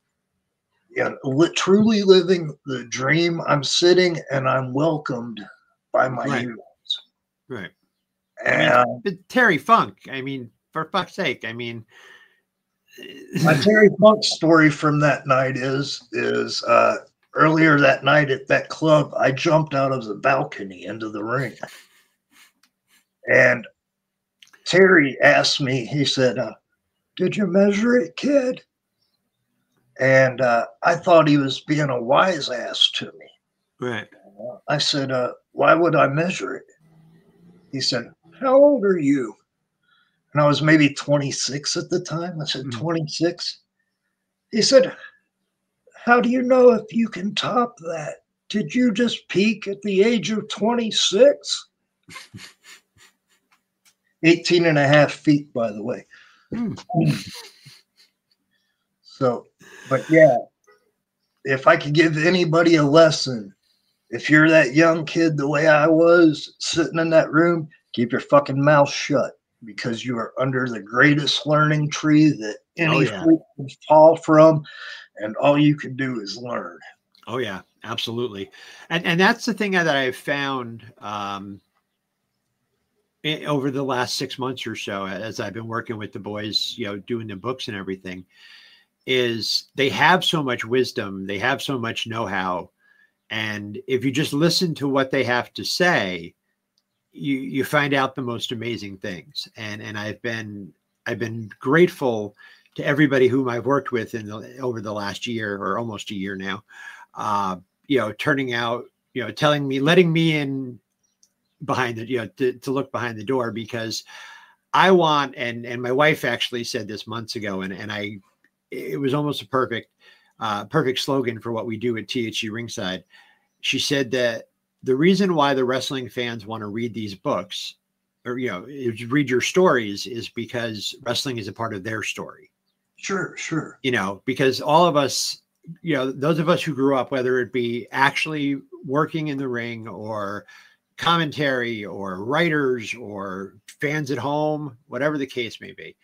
truly living the dream. I'm sitting and I'm welcomed by my heroes. Right. And But Terry Funk, I mean, for fuck's sake, I mean, my Terry Funk story from that night is earlier that night at that club, I jumped out of the balcony into the ring. And Terry asked me, he said, did you measure it, kid? And I thought he was being a wise ass to me. Right. I said, why would I measure it? He said, how old are you? And I was maybe 26 at the time. I said, 26. He said, how do you know if you can top that? Did you just peak at the age of 26? 18 and a half feet, by the way. So, but yeah, if I could give anybody a lesson, if you're that young kid the way I was sitting in that room, keep your fucking mouth shut, because you are under the greatest learning tree that any fruit can fall from, and all you can do is learn. Oh yeah, absolutely. And that's the thing that I've found over the last 6 months or so, as I've been working with the boys, doing the books and everything, is they have so much wisdom, they have so much know-how. And if you just listen to what they have to say, you find out the most amazing things. And I've been grateful to everybody whom I've worked with over the last year, or almost a year now, turning out, telling me, letting me in behind the, to look behind the door, because I want, and my wife actually said this months ago, and it was almost a perfect slogan for what we do at THC Ringside. She said that the reason why the wrestling fans want to read these books, or, read your stories, is because wrestling is a part of their story. Sure. Because all of us, those of us who grew up, whether it be actually working in the ring or commentary or writers or fans at home, whatever the case may be,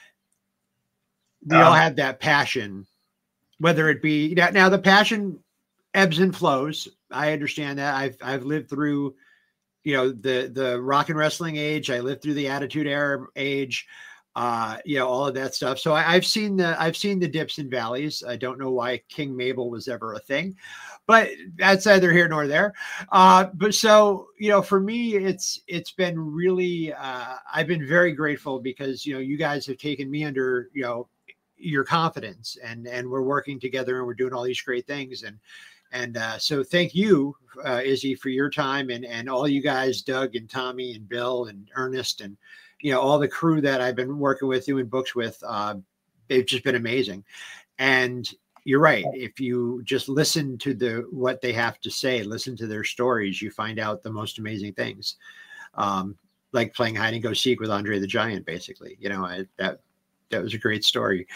we all have that passion, whether it be now the passion ebbs and flows. I understand that. I've lived through, the rock and wrestling age. I lived through the Attitude Era age, all of that stuff. So I've seen the dips and valleys. I don't know why King Mabel was ever a thing, but that's neither here nor there. But so, for me, it's been really, I've been very grateful, because, you guys have taken me under, your confidence, and we're working together, and we're doing all these great things. And so thank you, Izzy, for your time, and all you guys, Doug and Tommy and Bill and Ernest, and, all the crew that I've been working with, doing books with. They've just been amazing. And you're right. If you just listen to what they have to say, listen to their stories, you find out the most amazing things. Like playing hide and go seek with Andre the Giant, basically. That was a great story.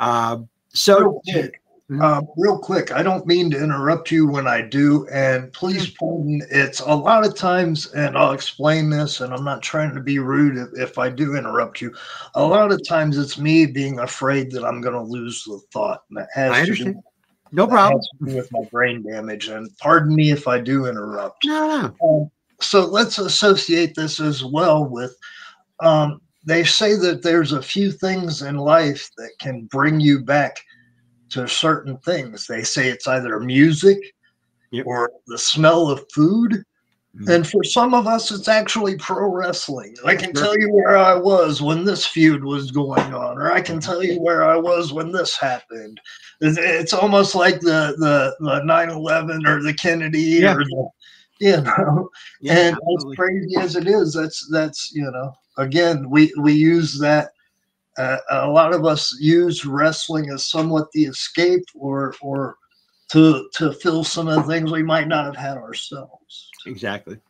Real quick, I don't mean to interrupt you when I do, and please pardon. It's a lot of times, and I'll explain this, and I'm not trying to be rude if I do interrupt you. A lot of times it's me being afraid that I'm going to lose the thought, and that has to do, no problem, with my brain damage, and pardon me if I do interrupt. No. So let's associate this as well with, they say that there's a few things in life that can bring you back to certain things. They say it's either music or the smell of food. And for some of us, it's actually pro wrestling. I can tell you where I was when this feud was going on, or I can tell you where I was when this happened. It's almost like the 9/11 or the Kennedy or the, and as crazy as it is, that's again, we use that. A lot of us use wrestling as somewhat the escape, or to fill some of the things we might not have had ourselves. Exactly.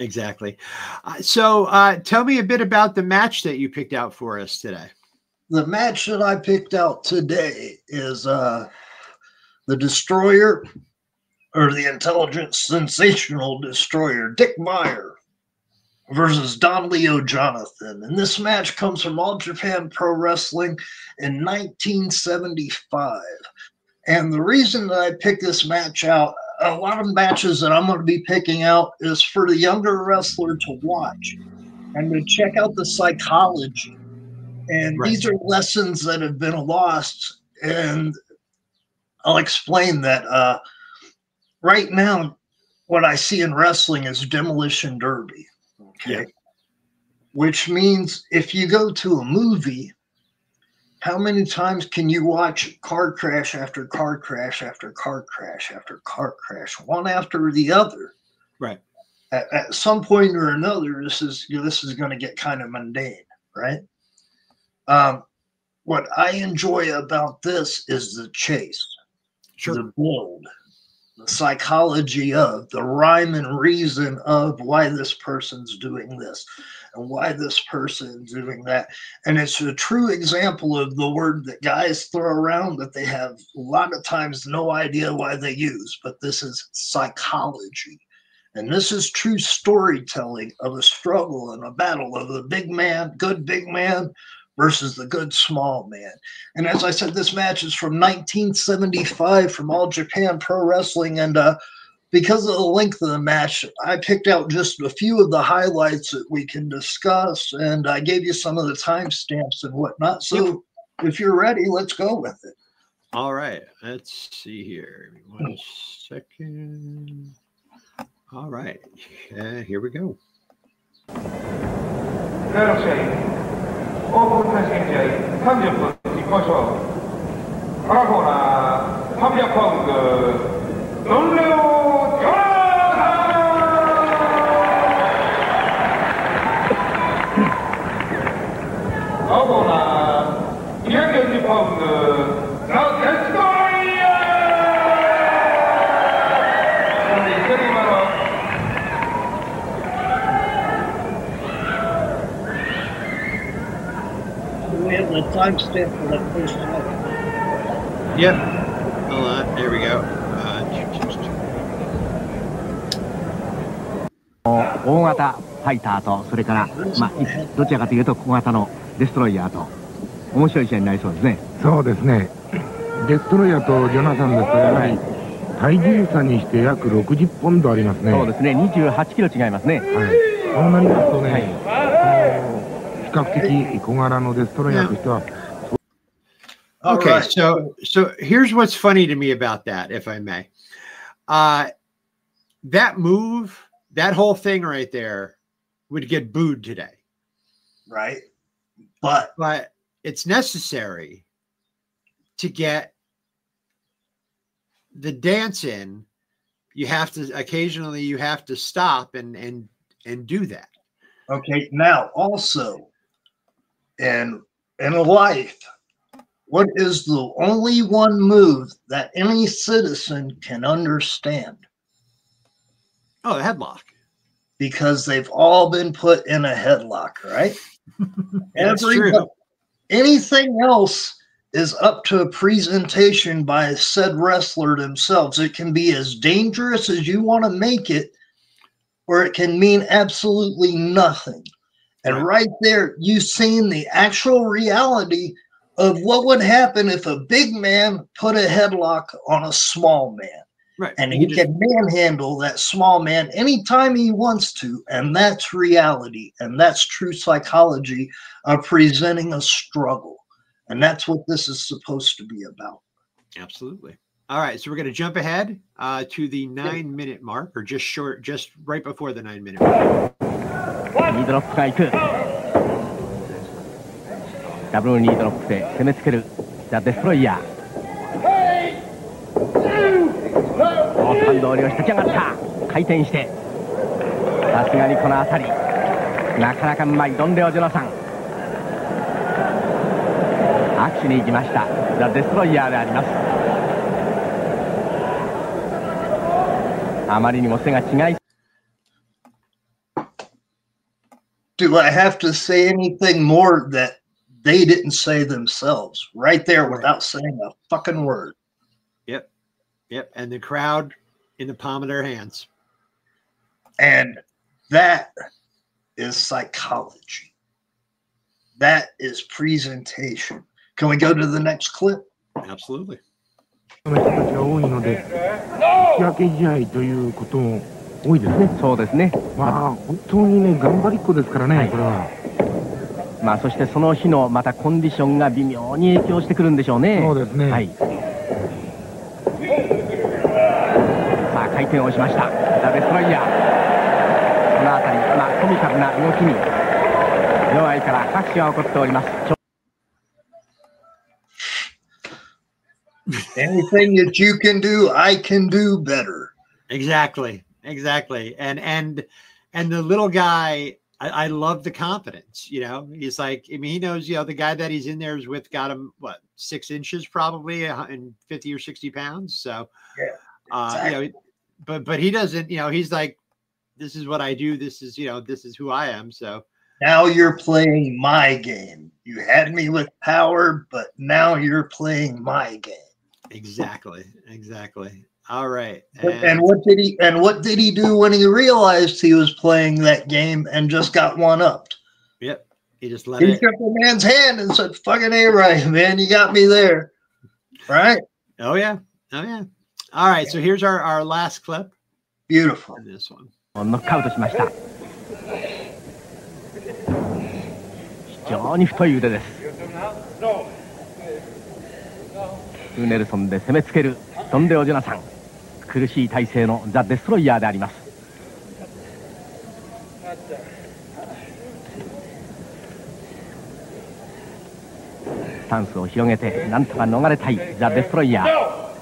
So tell me a bit about the match that you picked out for us today. The match that I picked out today is the Destroyer, or the Intelligent Sensational Destroyer, Dick Meyer, versus Don Leo Jonathan. And this match comes from All Japan Pro Wrestling in 1975. And the reason that I picked this match out, a lot of matches that I'm going to be picking out, is for the younger wrestler to watch and to check out the psychology. And these are lessons that have been lost. And I'll explain that. Right now, what I see in wrestling is demolition derby. Okay. Which means if you go to a movie, how many times can you watch car crash after car crash after car crash after car crash, one after the other? Right. At some point or another, this is going to get kind of mundane, right? What I enjoy about this is the chase, the build, the psychology of, the rhyme and reason of why this person's doing this and why this person's doing that. And it's a true example of the word that guys throw around that they have a lot of times no idea why they use, but this is psychology. And this is true storytelling of a struggle and a battle of the big man, good big man, versus the good small man. And as I said, this match is from 1975 from All Japan Pro Wrestling. And because of the length of the match, I picked out just a few of the highlights that we can discuss. And I gave you some of the timestamps and whatnot. So if you're ready, let's go with it. All right. Let's see here. 1 second. All right. Here we go. オープン対戦試合30分一本勝負赤コーナー300パウンドドンレオ・ジョナサン青コーナー240パウンドザ・デストロイヤーそして一人今の We have the timestamp for that first time. Yep. Hold on. There we go. 大型ファイターとそれから、どちらかというと小型のデストロイヤーと面白い試合になりそうですね。 そうですね。デストロイヤーとジョナサンですとやはり体重差にして約60ポンドありますね。 そうですね。28キロ違いますね。はい。 そうなりますとね。比較的小柄のデストロイヤーとしては。 Okay, so here's what's funny to me about that, if I may. That move, that whole thing right there, would get booed today. Right, but it's necessary to get the dance in. You have to occasionally you have to stop and do that. Okay, now also, in life, what is the only one move that any citizen can understand? Oh, the headlock. Because they've all been put in a headlock, right? That's true. Anything else is up to a presentation by said wrestler themselves. It can be as dangerous as you want to make it, or it can mean absolutely nothing. And right there, you've seen the actual reality of what would happen if a big man put a headlock on a small man. Right. And he can manhandle that small man anytime he wants to. And that's reality. And that's true psychology of presenting a struggle. And that's what this is supposed to be about. Absolutely. All right. So we're going to jump ahead to the 9-minute mark, or just right before the 9-minute mark. ニードロップがいくダブルニードロップで攻めつけるザ・デストロイヤー反動に押し立ち上がった回転してさすがにこの辺りなかなかうまいドンレオ・ジョナサン握手に行きましたザ・デストロイヤーでありますあまりにも背が違い Do I have to say anything more that they didn't say themselves right there without saying a fucking word? Yep. And the crowd in the palm of their hands. And that is psychology. That is presentation. Can we go to the next clip? Absolutely. 人たちが多いので、引き分け試合ということも多いですね。 そうですね。 まあ本当にね頑張りっ子ですからね、これは。 まあそしてその日のまたコンディションが微妙に影響してくるんでしょうね。 そうですね。 はい。さあ回転をしました。ザ・デストロイヤー。この辺りコミカルな動きに場外から拍手が起こっております。 Anything that you can do, I can do better. Exactly. And the little guy, I love the confidence, he's like, he knows, the guy that he's in there is with got him, 6 inches probably, and 50 or 60 pounds. So You know, but he doesn't, you know, he's like, this is what I do. This is, you know, this is who I am. So now you're playing my game. You had me with power, but now you're playing my game. Exactly. All right. And what did he do when he realized he was playing that game and just got one upped? Yep. He just shook the man's hand and said, fucking A-right, man, you got me there. Right? Oh yeah. All right. So here's our last clip. Beautiful. This one. ノックアウトしました。非常に太い腕です。フーネルソンで攻めつけるドンデオ・ジョナサン。苦しい体勢のザ・デストロイヤーであります。スタンスを広げてなんとか逃れたいザ・デストロイヤー。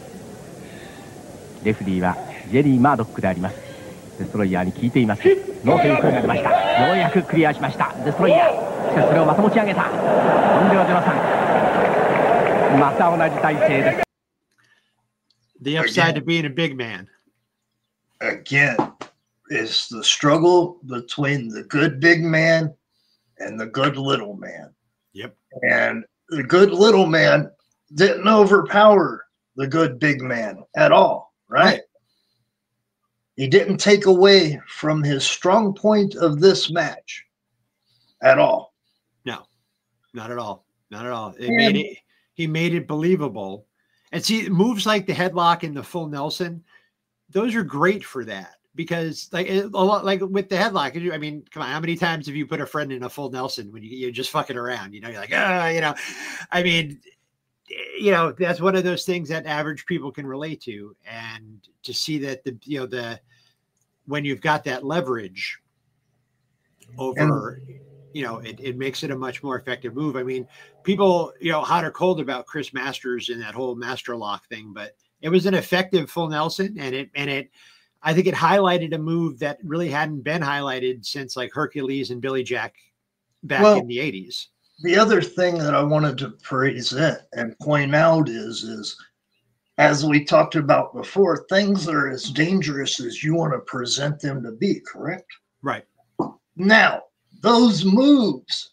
レフリーはジェリー・マードックであります。デストロイヤーに聞いています。ノーという声が出ました。ようやくクリアしましたデストロイヤー。しかしそれをまた持ち上げた。ドンデオ・ジョナサン。また同じ体勢です。 The upside to being a big man. Again, it's the struggle between the good big man and the good little man. Yep. And the good little man didn't overpower the good big man at all, right? He didn't take away from his strong point of this match at all. No, not at all. Not at all. He made it believable. And see, moves like the headlock and the full Nelson, those are great for that because, like, a lot like with the headlock. I mean, come on, how many times have you put a friend in a full Nelson when you're just fucking around? You know, you're like, you know, I mean, you know, that's one of those things that average people can relate to, and to see that when you've got that leverage over. You know, it makes it a much more effective move. I mean, people, you know, hot or cold about Chris Masters and that whole master lock thing, but it was an effective full Nelson, and I think it highlighted a move that really hadn't been highlighted since like Hercules and Billy Jack back in the 80s. The other thing that I wanted to present and point out is as we talked about before, things are as dangerous as you want to present them to be, correct? Right. Now, those moves,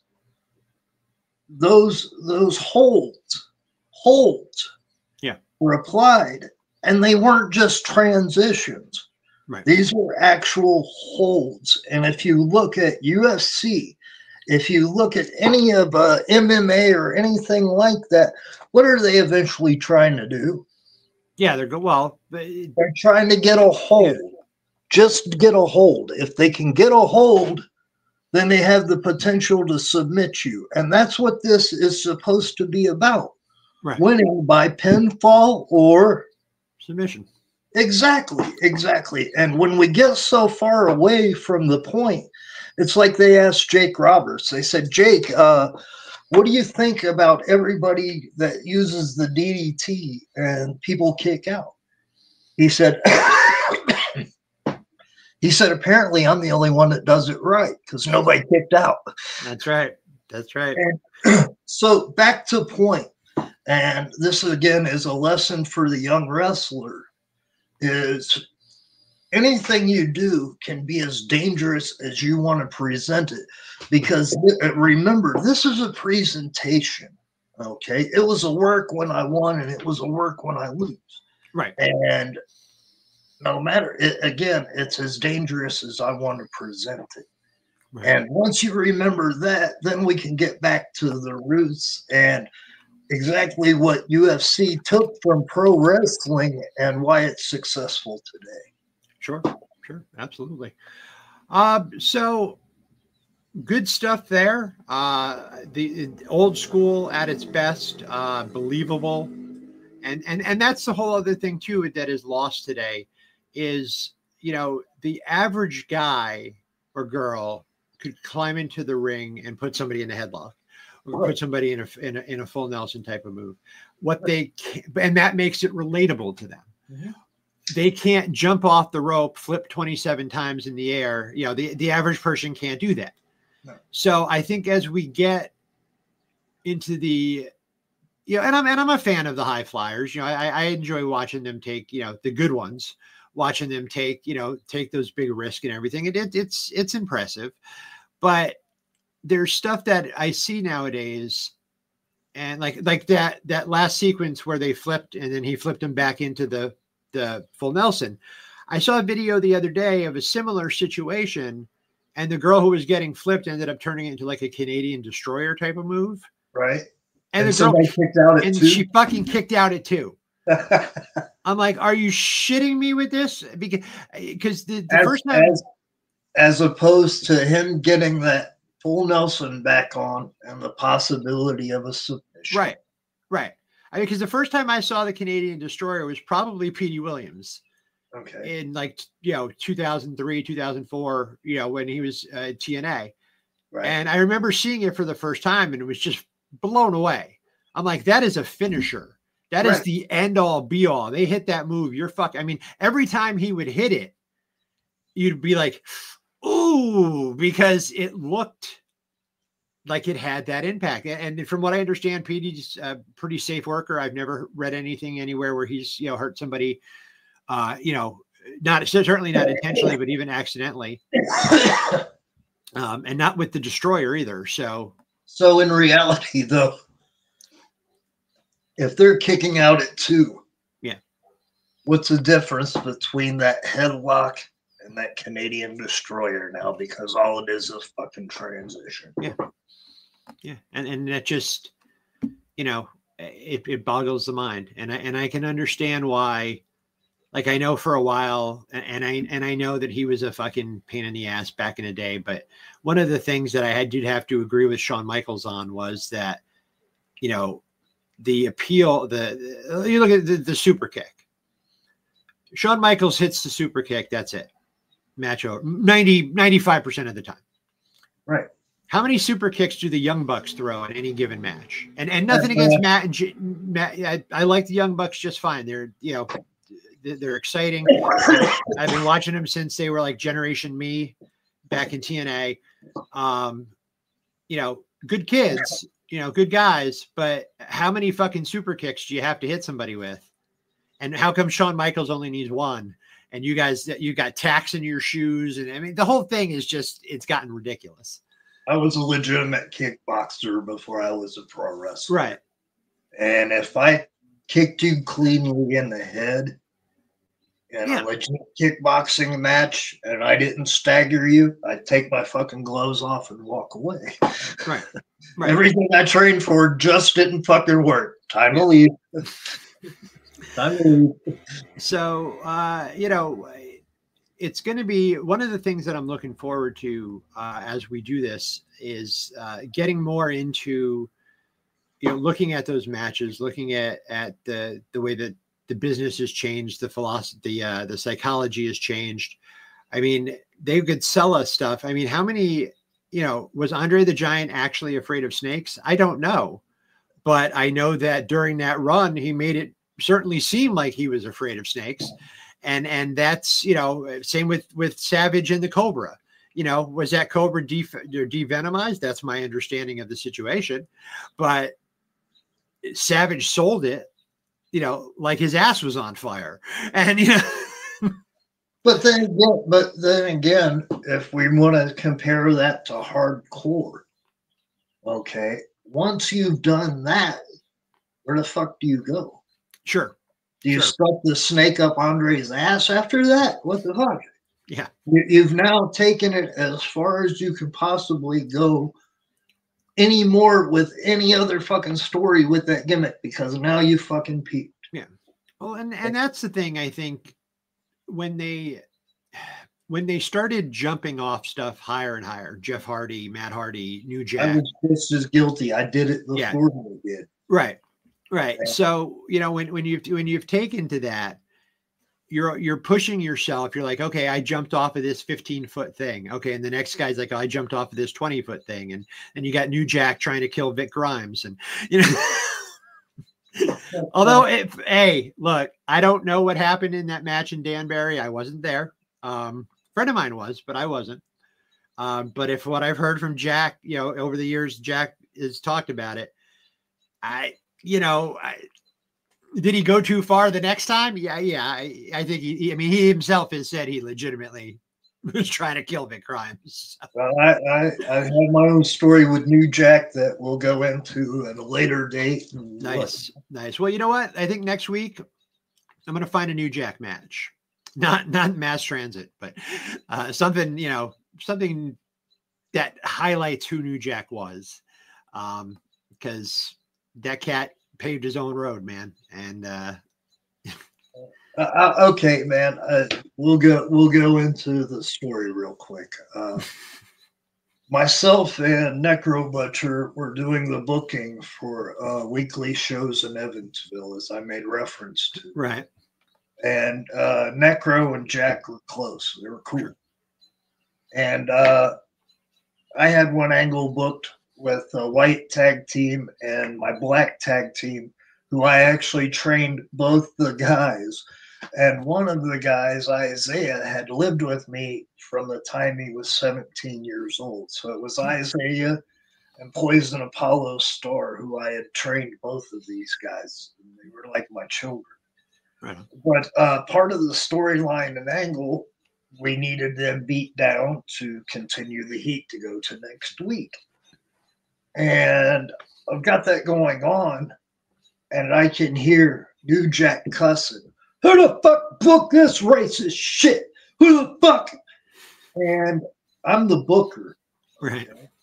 those holds, were applied, and they weren't just transitions. Right. These were actual holds. And if you look at UFC, if you look at any of MMA or anything like that, what are they eventually trying to do? Yeah, they're trying to get a hold. Yeah. Just get a hold. If they can get a hold, then they have the potential to submit you. And that's what this is supposed to be about. Right. Winning by pinfall or submission. Exactly. And when we get so far away from the point, it's like they asked Jake Roberts. They said, Jake, what do you think about everybody that uses the DDT and people kick out? He said, apparently I'm the only one that does it right because nobody kicked out. That's right. And so back to point. And this, again, is a lesson for the young wrestler, is anything you do can be as dangerous as you want to present it. Because remember, this is a presentation, okay? It was a work when I won, and it was a work when I lose. Right. And no matter, it's as dangerous as I want to present it. Right. And once you remember that, then we can get back to the roots and exactly what UFC took from pro wrestling and why it's successful today. Sure, absolutely. So good stuff there. The old school at its best, believable, and that's the whole other thing too that is lost today. Is, you know, the average guy or girl could climb into the ring and put somebody in a headlock. Put somebody in a full Nelson type of move. And that makes it relatable to them. Mm-hmm. They can't jump off the rope, flip 27 times in the air. You know, the average person can't do that. No. So I think as we get into the and I'm a fan of the high flyers. I enjoy watching them take, the good ones, watching them take those big risks and everything. It's impressive, but there's stuff that I see nowadays, and like that last sequence where they flipped and then he flipped him back into the full Nelson. I saw a video the other day of a similar situation, and the girl who was getting flipped ended up turning it into like a Canadian destroyer type of move. Right. And the girl kicked out at 2. She fucking kicked out at 2. I'm like, are you shitting me with this? Because the first time, as opposed to him getting that full Nelson back on and the possibility of a submission. Right. Because the first time I saw the Canadian destroyer was probably Petey Williams. Okay. In 2003, 2004, when he was TNA. Right. And I remember seeing it for the first time and it was just blown away. I'm like, that is a finisher. That is the end all be all. They hit that move. Every time he would hit it, you'd be like, ooh, because it looked like it had that impact. And from what I understand, Petey's a pretty safe worker. I've never read anything anywhere where he's, hurt somebody, certainly not intentionally, but even accidentally. And not with the destroyer either. So in reality, though, if they're kicking out at 2, what's the difference between that headlock and that Canadian destroyer now? Because all it is fucking transition. Yeah. And that just, it boggles the mind. And I can understand why. Like, I know for a while, and I know that he was a fucking pain in the ass back in the day, but one of the things that I did have to agree with Shawn Michaels on was that, the appeal, you look at the super kick. Shawn Michaels hits the super kick, that's it. Match over 95% of the time. Right. How many super kicks do the Young Bucks throw in any given match? And nothing against Matt and Matt. I like the Young Bucks just fine. They're exciting. I've been watching them since they were like Generation Me back in TNA. Good kids, good guys, but how many fucking super kicks do you have to hit somebody with? And how come Shawn Michaels only needs 1? And you got tacks in your shoes. And the whole thing is just, it's gotten ridiculous. I was a legitimate kickboxer before I was a pro wrestler. Right. And if I kicked you cleanly in the head, in a legit kickboxing match, and I didn't stagger you, I'd take my fucking gloves off and walk away. Right. Everything I trained for just didn't fucking work. Time to leave. So, it's going to be one of the things that I'm looking forward to as we do this is getting more into, looking at those matches, looking at the way that the business has changed, the philosophy, the psychology has changed. They could sell us stuff. How many, was Andre the Giant actually afraid of snakes? I don't know, but I know that during that run, he made it certainly seem like he was afraid of snakes. And that's, same with Savage and the Cobra. Was that Cobra de-venomized? That's my understanding of the situation. But Savage sold it, like his ass was on fire. And, But then again, if we want to compare that to hardcore, okay, once you've done that, where the fuck do you go? Sure. Do you stuff the snake up Andre's ass after that? What the fuck? Yeah. You've now taken it as far as you could possibly go anymore with any other fucking story with that gimmick, because now you fucking peaked. Yeah. Well, and that's the thing, I think, when they started jumping off stuff higher and higher, Jeff Hardy, Matt Hardy, New Jack. I was just as guilty. I did it before they did. Right. So, when you've taken to that, you're pushing yourself. You're like, okay, I jumped off of this 15-foot thing. Okay. And the next guy's like, oh, I jumped off of this 20-foot thing. And you got New Jack trying to kill Vic Grimes. And, although look, I don't know what happened in that match in Danbury. I wasn't there. Friend of mine was, but I wasn't. But if what I've heard from Jack, over the years, Jack has talked about it. you know, did he go too far the next time? Yeah. I think he himself has said he legitimately was trying to kill Vic Grimes. Well, I have my own story with New Jack that we'll go into at a later date. Nice. Well, you know what? I think next week I'm going to find a New Jack match, not Mass Transit, but something that highlights who New Jack was, because that cat paved his own road, man. And okay, man, we'll go into the story real quick. Myself and Necro Butcher were doing the booking for weekly shows in Evansville, as I made reference to. Right. And Necro and Jack were close. They were cool. And I had one angle booked with a white tag team and my black tag team, who I actually trained both the guys. And one of the guys, Isaiah, had lived with me from the time he was 17 years old. So it was Isaiah and Poison Apollo Star, who I had trained both of these guys. They were like my children. Right. But part of the storyline and angle, we needed them beat down to continue the heat to go to next week. And I've got that going on, and I can hear New Jack cussing. Who the fuck booked this racist shit? Who the fuck? And I'm the booker. Right.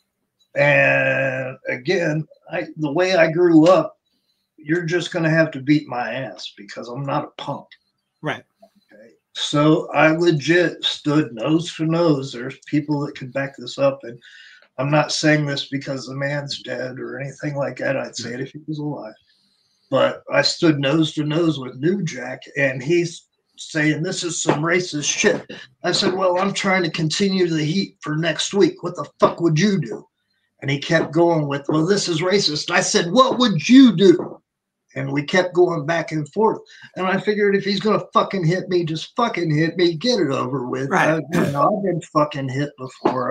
And again, the way I grew up, you're just going to have to beat my ass because I'm not a punk. Right. Okay. So I legit stood nose to nose. There's people that can back this up. And I'm not saying this because the man's dead or anything like that. I'd say it if he was alive. But I stood nose to nose with New Jack, and he's saying, this is some racist shit. I said, well, I'm trying to continue the heat for next week. What the fuck would you do? And he kept going with, well, this is racist. I said, what would you do? And we kept going back and forth. And I figured if he's going to fucking hit me, just fucking hit me, get it over with. Right. I've been fucking hit before.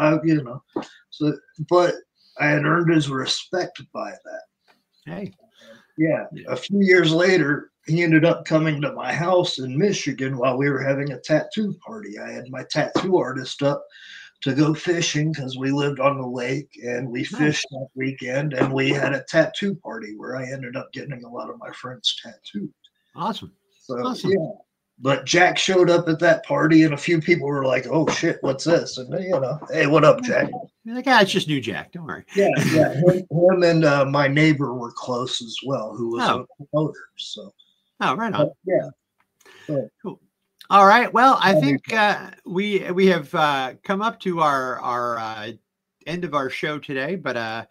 So, but I had earned his respect by that. Hey. Yeah. A few years later, he ended up coming to my house in Michigan while we were having a tattoo party. I had my tattoo artist up to go fishing because we lived on the lake, and we fished that weekend, and we had a tattoo party where I ended up getting a lot of my friends tattooed. Awesome. So, yeah. But Jack showed up at that party, and a few people were like, oh, shit, what's this? And, hey, what up, Jack? You're like, it's just New Jack. Don't worry. Yeah. Him and my neighbor were close as well, who was a promoter. So. Oh, right on. Yeah. Cool. All right. Well, I think we have come up to our end of our show today, but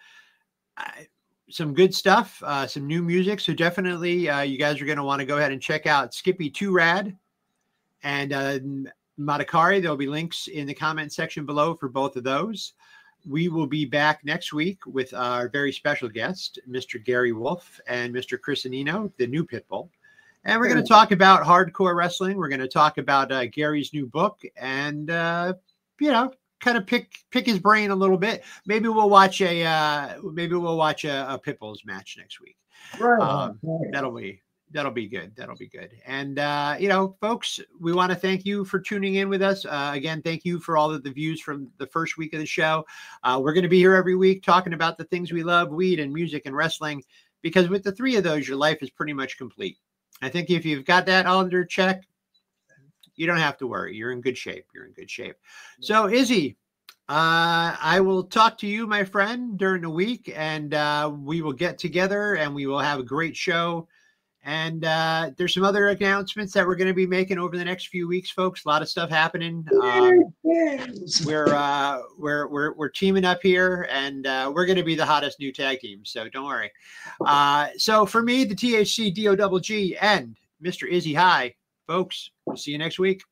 some good stuff, some new music. So definitely you guys are going to want to go ahead and check out Skippy 2 Rad and Madakari. There'll be links in the comment section below for both of those. We will be back next week with our very special guest, Mr. Gary Wolf and Mr. Chris Anino, the new Pitbull. And we're going to talk about hardcore wrestling. We're going to talk about Gary's new book and, kind of pick his brain a little bit. Maybe we'll watch a Pitbull's match next week. Right. That'll be good. That'll be good. And, folks, we want to thank you for tuning in with us. Again, thank you for all of the views from the first week of the show. We're going to be here every week talking about the things we love, weed and music and wrestling, because with the three of those, your life is pretty much complete. I think if you've got that all under check, you don't have to worry. You're in good shape. So, Izzy, I will talk to you, my friend, during the week, and we will get together and we will have a great show. And there's some other announcements that we're going to be making over the next few weeks, folks. A lot of stuff happening. We're teaming up here, and we're going to be the hottest new tag team. So don't worry. So for me, the THC DOGG and Mr. Izzy High, folks, we'll see you next week.